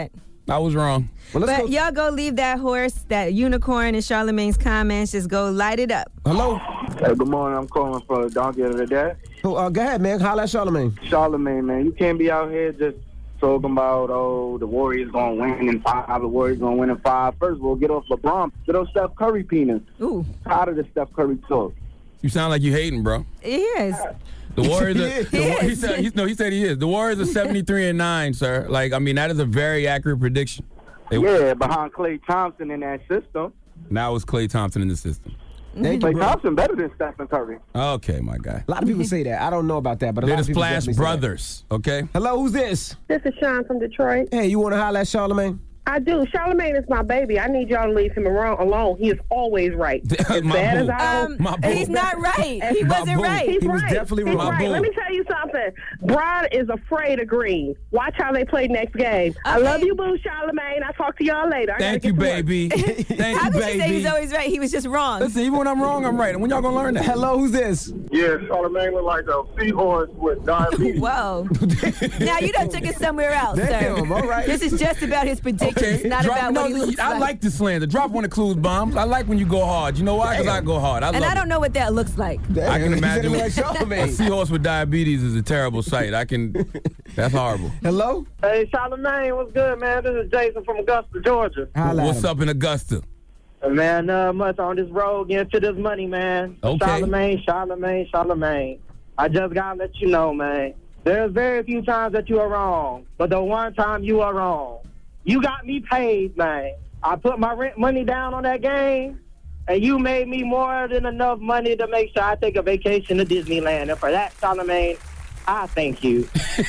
I was wrong. Well, but go. y'all go leave that horse, that unicorn in Charlamagne's comments. Just go light it up. Hello. Hey, good morning. I'm calling for the Donkey of the Day. Oh, uh, go ahead, man. Holla at Charlamagne. Charlamagne, man. You can't be out here just talking about, oh, the Warriors going to win in five, the Warriors going to win in five. First of all, get off LeBron. Get off Steph Curry penis. Ooh. Tired of the Steph Curry talk. You sound like you hating, bro. He is. The Warriors are, he, the, he, he said, he, no, he said he is. The Warriors are seventy-three and nine, sir. Like, I mean, that is a very accurate prediction. They, yeah, behind Klay Thompson in that system. Now it's Klay Thompson in the system. Thank Klay you, Thompson better than Stephen Curry. Okay, my guy. A lot of people say that. I don't know about that, but a They're lot the of people Splash definitely say Brothers, okay? Hello, who's this? This is Sean from Detroit. Hey, you want to holler at Charlamagne? I do. Charlamagne is my baby. I need y'all to leave him alone. He is always right. As bad as I um, He's not right. He wasn't right. He's he was right. definitely He's wrong. right. Let me tell you something. Bron is afraid of green. Watch how they play next game. Okay. I love you, boo, Charlamagne. I'll talk to y'all later. I Thank you, baby. Thank how you, could baby. you say he's always right? He was just wrong. Listen, even when I'm wrong, I'm right. And when y'all gonna learn that? Hello, who's this? Yeah, Charlamagne look like a seahorse with diabetes. Whoa. Now you done took it somewhere else, Damn, sir. all right. This is just about his predictions, Okay, not drop, about no, what he looks I like. like the slander. Drop one of Clues bombs. I like when you go hard. You know why? Because I go hard. I and love I don't it. know what that looks like. I can imagine like a Charlamagne. seahorse with diabetes is a terrible sight. I can. That's horrible. Hello? Hey, Charlamagne, what's good, man? This is Jason from Augusta, Georgia. Holla What's at him. up in Augusta? Man, uh, much on this road getting to this money, man. Okay. Charlamagne, Charlamagne, Charlamagne. I just gotta let you know, man. There's very few times that you are wrong, but the one time you are wrong, you got me paid, man. I put my rent money down on that game, and you made me more than enough money to make sure I take a vacation to Disneyland. And for that, Charlamagne, I thank you.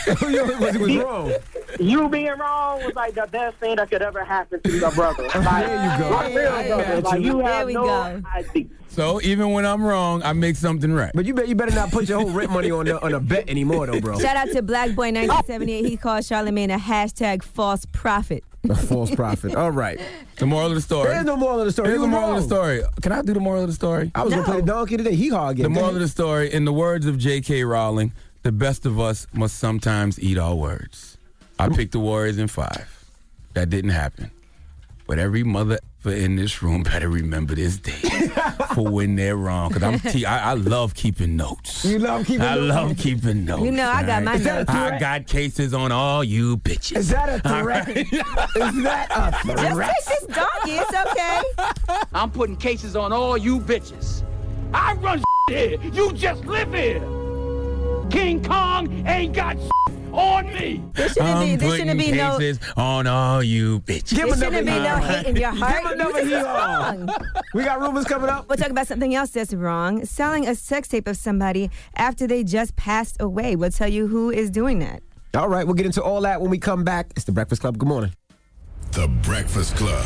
Was was wrong. You being wrong was like the best thing that could ever happen to your brother. Like, There you go. my real I brother. got Like, you. you There have we no go. idea. So even when I'm wrong, I make something right. But you bet you better not put your whole rent money on the, on a bet anymore, though, bro. Shout out to Black Boy nineteen seventy-eight. He called Charlamagne a hashtag false prophet. A false prophet. All right. The moral of the story. There's no moral of the story. Here's You the moral wrong. of the story. Can I do the moral of the story? I was No. gonna play the donkey today. He hard again. The Go moral of ahead. the story, in the words of J K. Rowling, the best of us must sometimes eat our words. I picked the Warriors in five. That didn't happen. But every mother in this room better remember this day for when they're wrong. Because I'm te- I, I love keeping notes. You love keeping I notes? love keeping notes. You know, I got all my notes. I got cases on all you bitches. Is that a All threat? right? Is that a Just threat? take this donkey. It's okay. I'm putting cases on all you bitches. I run here. You just live here. King Kong ain't got on me. There shouldn't be, I'm there shouldn't putting be no. cases on all you bitches. Give There him shouldn't be another no year. hate in your heart. Give him another You year. just wrong. We got rumors coming up. We'll talk about something else that's wrong. Selling a sex tape of somebody after they just passed away. We'll tell you who is doing that. All right, we'll get into all that when we come back. It's the Breakfast Club. Good morning. The Breakfast Club.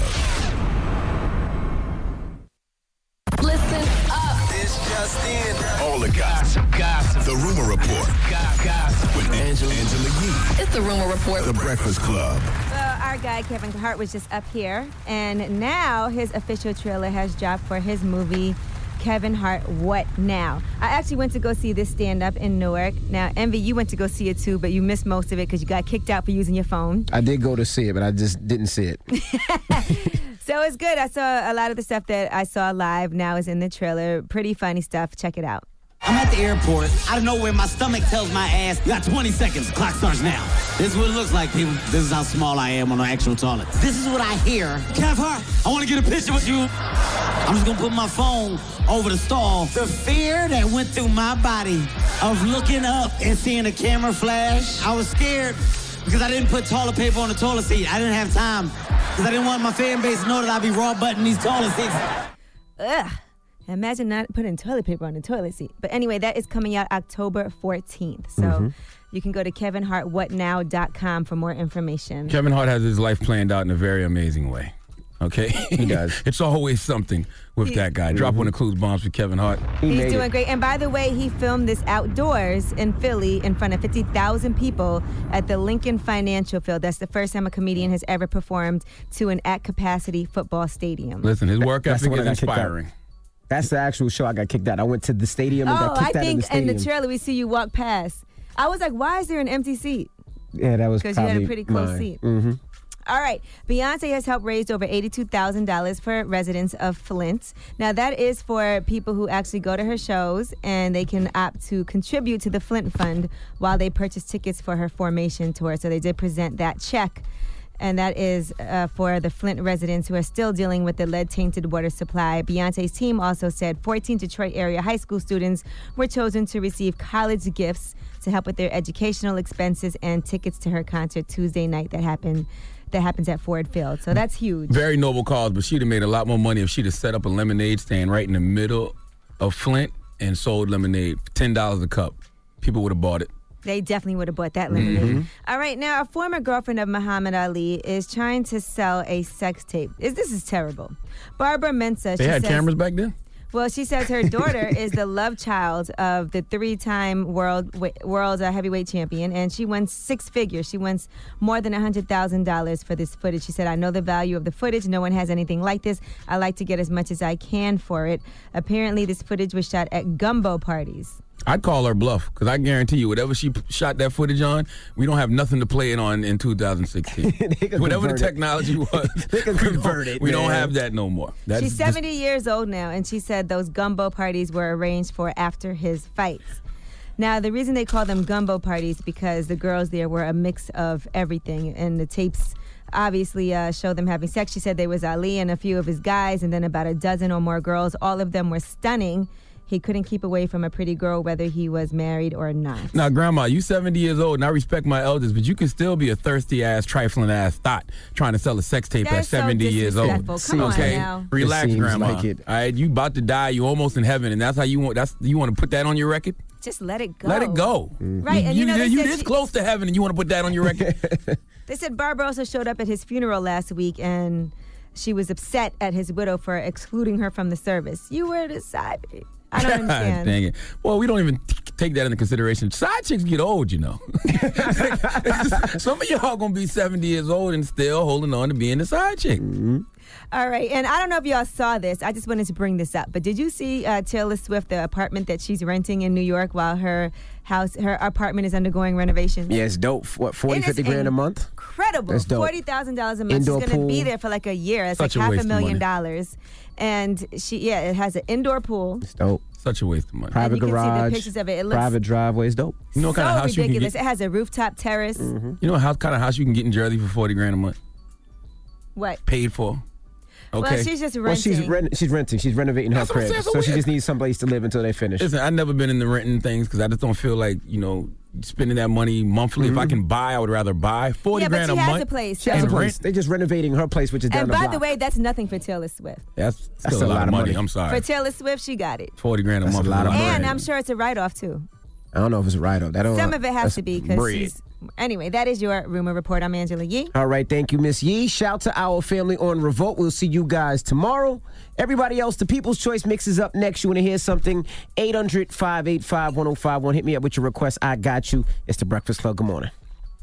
Listen up. This just in. All the gossip. Gossip. The Rumor Report Gossip. with Angela, Angela Yee. It's the Rumor Report. The Breakfast Club. Well, our guy Kevin Hart was just up here, and now his official trailer has dropped for his movie, Kevin Hart, What Now? I actually went to go see this stand-up in Newark. Now, Envy, you went to go see it too, but you missed most of it because you got kicked out for using your phone. I did go to see it, but I just didn't see it. So it's good. I saw a lot of the stuff that I saw live now is in the trailer. Pretty funny stuff. Check it out. I'm at the airport. Out of nowhere, my stomach tells my ass, you got twenty seconds. Clock starts now. This is what it looks like, people. This is how small I am on the actual toilet. This is what I hear. Kev Hart, I want to get a picture with you. I'm just going to put my phone over the stall. The fear that went through my body of looking up and seeing a camera flash, I was scared because I didn't put toilet paper on the toilet seat. I didn't have time because I didn't want my fan base to know that I'd be raw butting these toilet seats. Ugh. Imagine not putting toilet paper on the toilet seat. But anyway, that is coming out October fourteenth. So Mm-hmm. you can go to kevin hart what now dot com for more information. Kevin Hart has his life planned out in a very amazing way. Okay? He does. It's always something with that guy. Drop one of Clues bombs for Kevin Hart. He's doing great. And by the way, he filmed this outdoors in Philly in front of fifty thousand people at the Lincoln Financial Field. That's the first time a comedian has ever performed to an at-capacity football stadium. Listen, his work That's the ethic one is I got kicked out. inspiring. That's the actual show I got kicked out. I went to the stadium and Oh, got I kicked out of the think in stadium. the trailer we see you walk past. I was like, why is there an empty seat? Yeah, that was Because you had a probably pretty close mine. seat. Mm-hmm. All right. Beyonce has helped raise over eighty-two thousand dollars for residents of Flint. Now, that is for people who actually go to her shows, and they can opt to contribute to the Flint Fund while they purchase tickets for her Formation tour. So they did present that check. And that is uh, for the Flint residents who are still dealing with the lead-tainted water supply. Beyonce's team also said fourteen Detroit area high school students were chosen to receive college gifts to help with their educational expenses and tickets to her concert Tuesday night that happened that happens at Ford Field. So that's huge. Very noble cause, but she'd have made a lot more money if she'd have set up a lemonade stand right in the middle of Flint and sold lemonade for ten dollars a cup. People would have bought it. They definitely would have bought that lemonade. Mm-hmm. All right, now a former girlfriend of Muhammad Ali is trying to sell a sex tape. Is This is terrible. Barbara Mensah. They she had says, cameras back then? Well, she says her daughter is the love child of the three-time world world uh, heavyweight champion, and she wants six figures. She wants more than one hundred thousand dollars for this footage. She said, I know the value of the footage. No one has anything like this. I like to get as much as I can for it. Apparently, this footage was shot at gumbo parties. I'd call her bluff, because I guarantee you, whatever she p- shot that footage on, we don't have nothing to play it on in two thousand sixteen. Whatever the technology was, they can we, convert don't, it, we man. don't have that no more. That's She's seventy years old now, and she said those gumbo parties were arranged for after his fights. Now, the reason they call them gumbo parties because the girls there were a mix of everything, and the tapes obviously uh, show them having sex. She said there was Ali and a few of his guys, and then about a dozen or more girls. All of them were stunning. He couldn't keep away from a pretty girl, whether he was married or not. Now, Grandma, you seventy years old, and I respect my elders, but you can still be a thirsty-ass, trifling-ass thought trying to sell a sex tape That's at so seventy years old. disrespectful. Come on okay? now. Relax, It seems Grandma. like it. All right, you about to die. You almost in heaven, and that's how you want. That's you want to put that on your record. Just let it go. Let it go. Right, and you know, they you said this she- close to heaven, and you want to put that on your record. They said Barbara also showed up at his funeral last week, and she was upset at his widow for excluding her from the service. You were the side. I don't understand. Dang it. Well, we don't even t- take that into consideration. Side chicks get old, you know. Some of y'all gonna be seventy years old and still holding on to being a side chick. Mm-hmm. All right, and I don't know if y'all saw this. I just wanted to bring this up. But did you see uh, Taylor Swift, the apartment that she's renting in New York while her house, her apartment is undergoing renovations? Yeah, it's dope. What, forty, It is fifty grand a month? Incredible. That's dope. forty thousand dollars a month. Indoor She's going to be pool. there for like a year. It's Such a like half waste a of million money. dollars. And she, yeah, it has an indoor pool. It's dope. Such a waste of money. Private you can see the garage, pictures of it. It looks private driveway. It's dope. You know what kind so of house ridiculous. you can It get? has a rooftop terrace. Mm-hmm. You know how kind of house you can get in Jersey for forty grand a month? What? Paid for. Okay. Well, she's just renting. Well, she's rent- she's renting. She's renovating her That's what I'm crib, saying, so so she we- just needs someplace to live until they finish. Listen, I've never been in the renting things because I just don't feel like, you know, spending that money monthly. If I can buy, I would rather buy. forty Yeah, but grand she a has month. a place, She has a and place. rent. They're just renovating her place, which is down And the by block. the way, that's nothing for Taylor Swift. That's still That's a lot, of money. I'm sorry. For Taylor Swift, she got it. forty grand a That's a month. is lot of money. And I'm sure it's a write-off, too. I don't know if it's a write-off. That don't. Some of it has that's to be because bread. she's... Anyway, that is your Rumor Report. I'm Angela Yee. All right, thank you, Miss Yee. Shout to our family on Revolt. We'll see you guys tomorrow. Everybody else, the People's Choice Mix is up next. You want to hear something? eight hundred, five eight five, one oh five one. Hit me up with your request. I got you. It's the Breakfast Club. Good morning.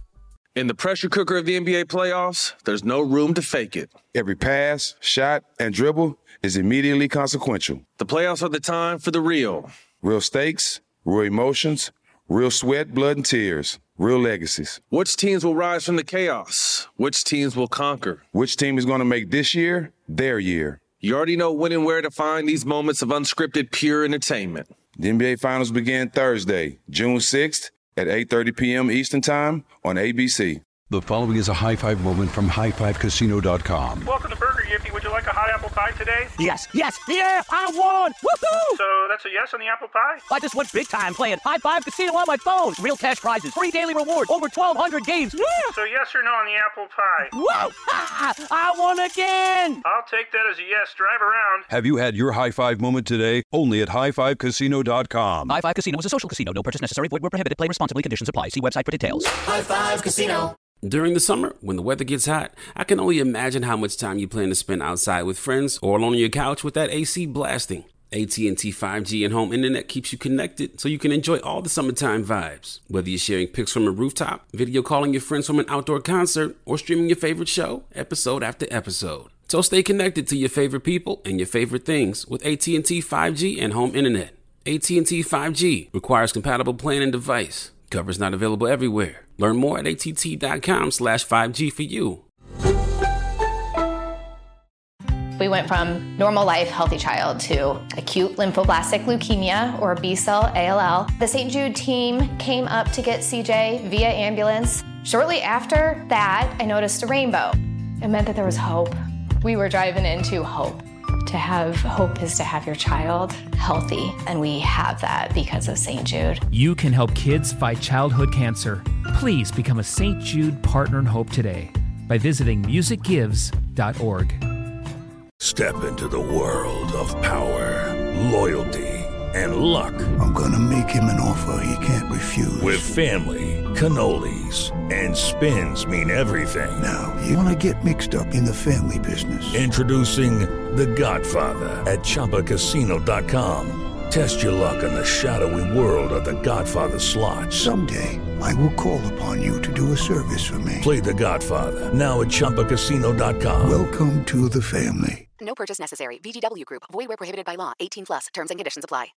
In the pressure cooker of the N B A playoffs, there's no room to fake it. Every pass, shot, and dribble is immediately consequential. The playoffs are the time for the real. Real stakes, real emotions, real sweat, blood, and tears. Real legacies. Which teams will rise from the chaos? Which teams will conquer? Which team is going to make this year their year? You already know when and where to find these moments of unscripted, pure entertainment. The N B A Finals begin Thursday, June sixth at eight thirty p.m. Eastern Time on A B C. The following is a high five moment from high five casino dot com. Welcome to Burger Yippee. Would you like a hot apple pie today? Yes, yes, yeah, I won! Woohoo! So that's a yes on the apple pie? I just went big time playing High Five Casino on my phone. Real cash prizes, free daily rewards, over twelve hundred games. Yeah! So yes or no on the apple pie? Whoa! Ah, I won again! I'll take that as a yes. Drive around. Have you had your high five moment today? Only at high five casino dot com. High Five Casino is a social casino. No purchase necessary. Void where prohibited. Play responsibly. Conditions apply. See website for details. High Five Casino. During the summer, when the weather gets hot, I can only imagine how much time you plan to spend outside with friends or alone on your couch with that A C blasting. A T and T five G and home internet keeps you connected so you can enjoy all the summertime vibes. Whether you're sharing pics from a rooftop, video calling your friends from an outdoor concert, or streaming your favorite show, episode after episode. So stay connected to your favorite people and your favorite things with A T and T five G and home internet. A T and T five G requires compatible plan and device. Coverage not available everywhere. Learn more at att.com slash 5G for you. We went from normal life, healthy child to acute lymphoblastic leukemia, or B-cell A L L. The Saint Jude team came up to get C J via ambulance. Shortly after that, I noticed a rainbow. It meant that there was hope. We were driving into hope. To have hope is to have your child healthy, and we have that because of Saint Jude. You can help kids fight childhood cancer. Please become a Saint Jude Partner in Hope today by visiting music gives dot org. Step into the world of power, loyalty, and luck. I'm gonna make him an offer he can't refuse. With family, cannolis, and spins mean everything. Now, you wanna get mixed up in the family business. Introducing The Godfather at Chumba Casino dot com. Test your luck in the shadowy world of The Godfather slot. Someday, I will call upon you to do a service for me. Play The Godfather, now at Chumba Casino dot com. Welcome to the family. No purchase necessary. V G W Group. Void where prohibited by law. eighteen plus. Terms and conditions apply.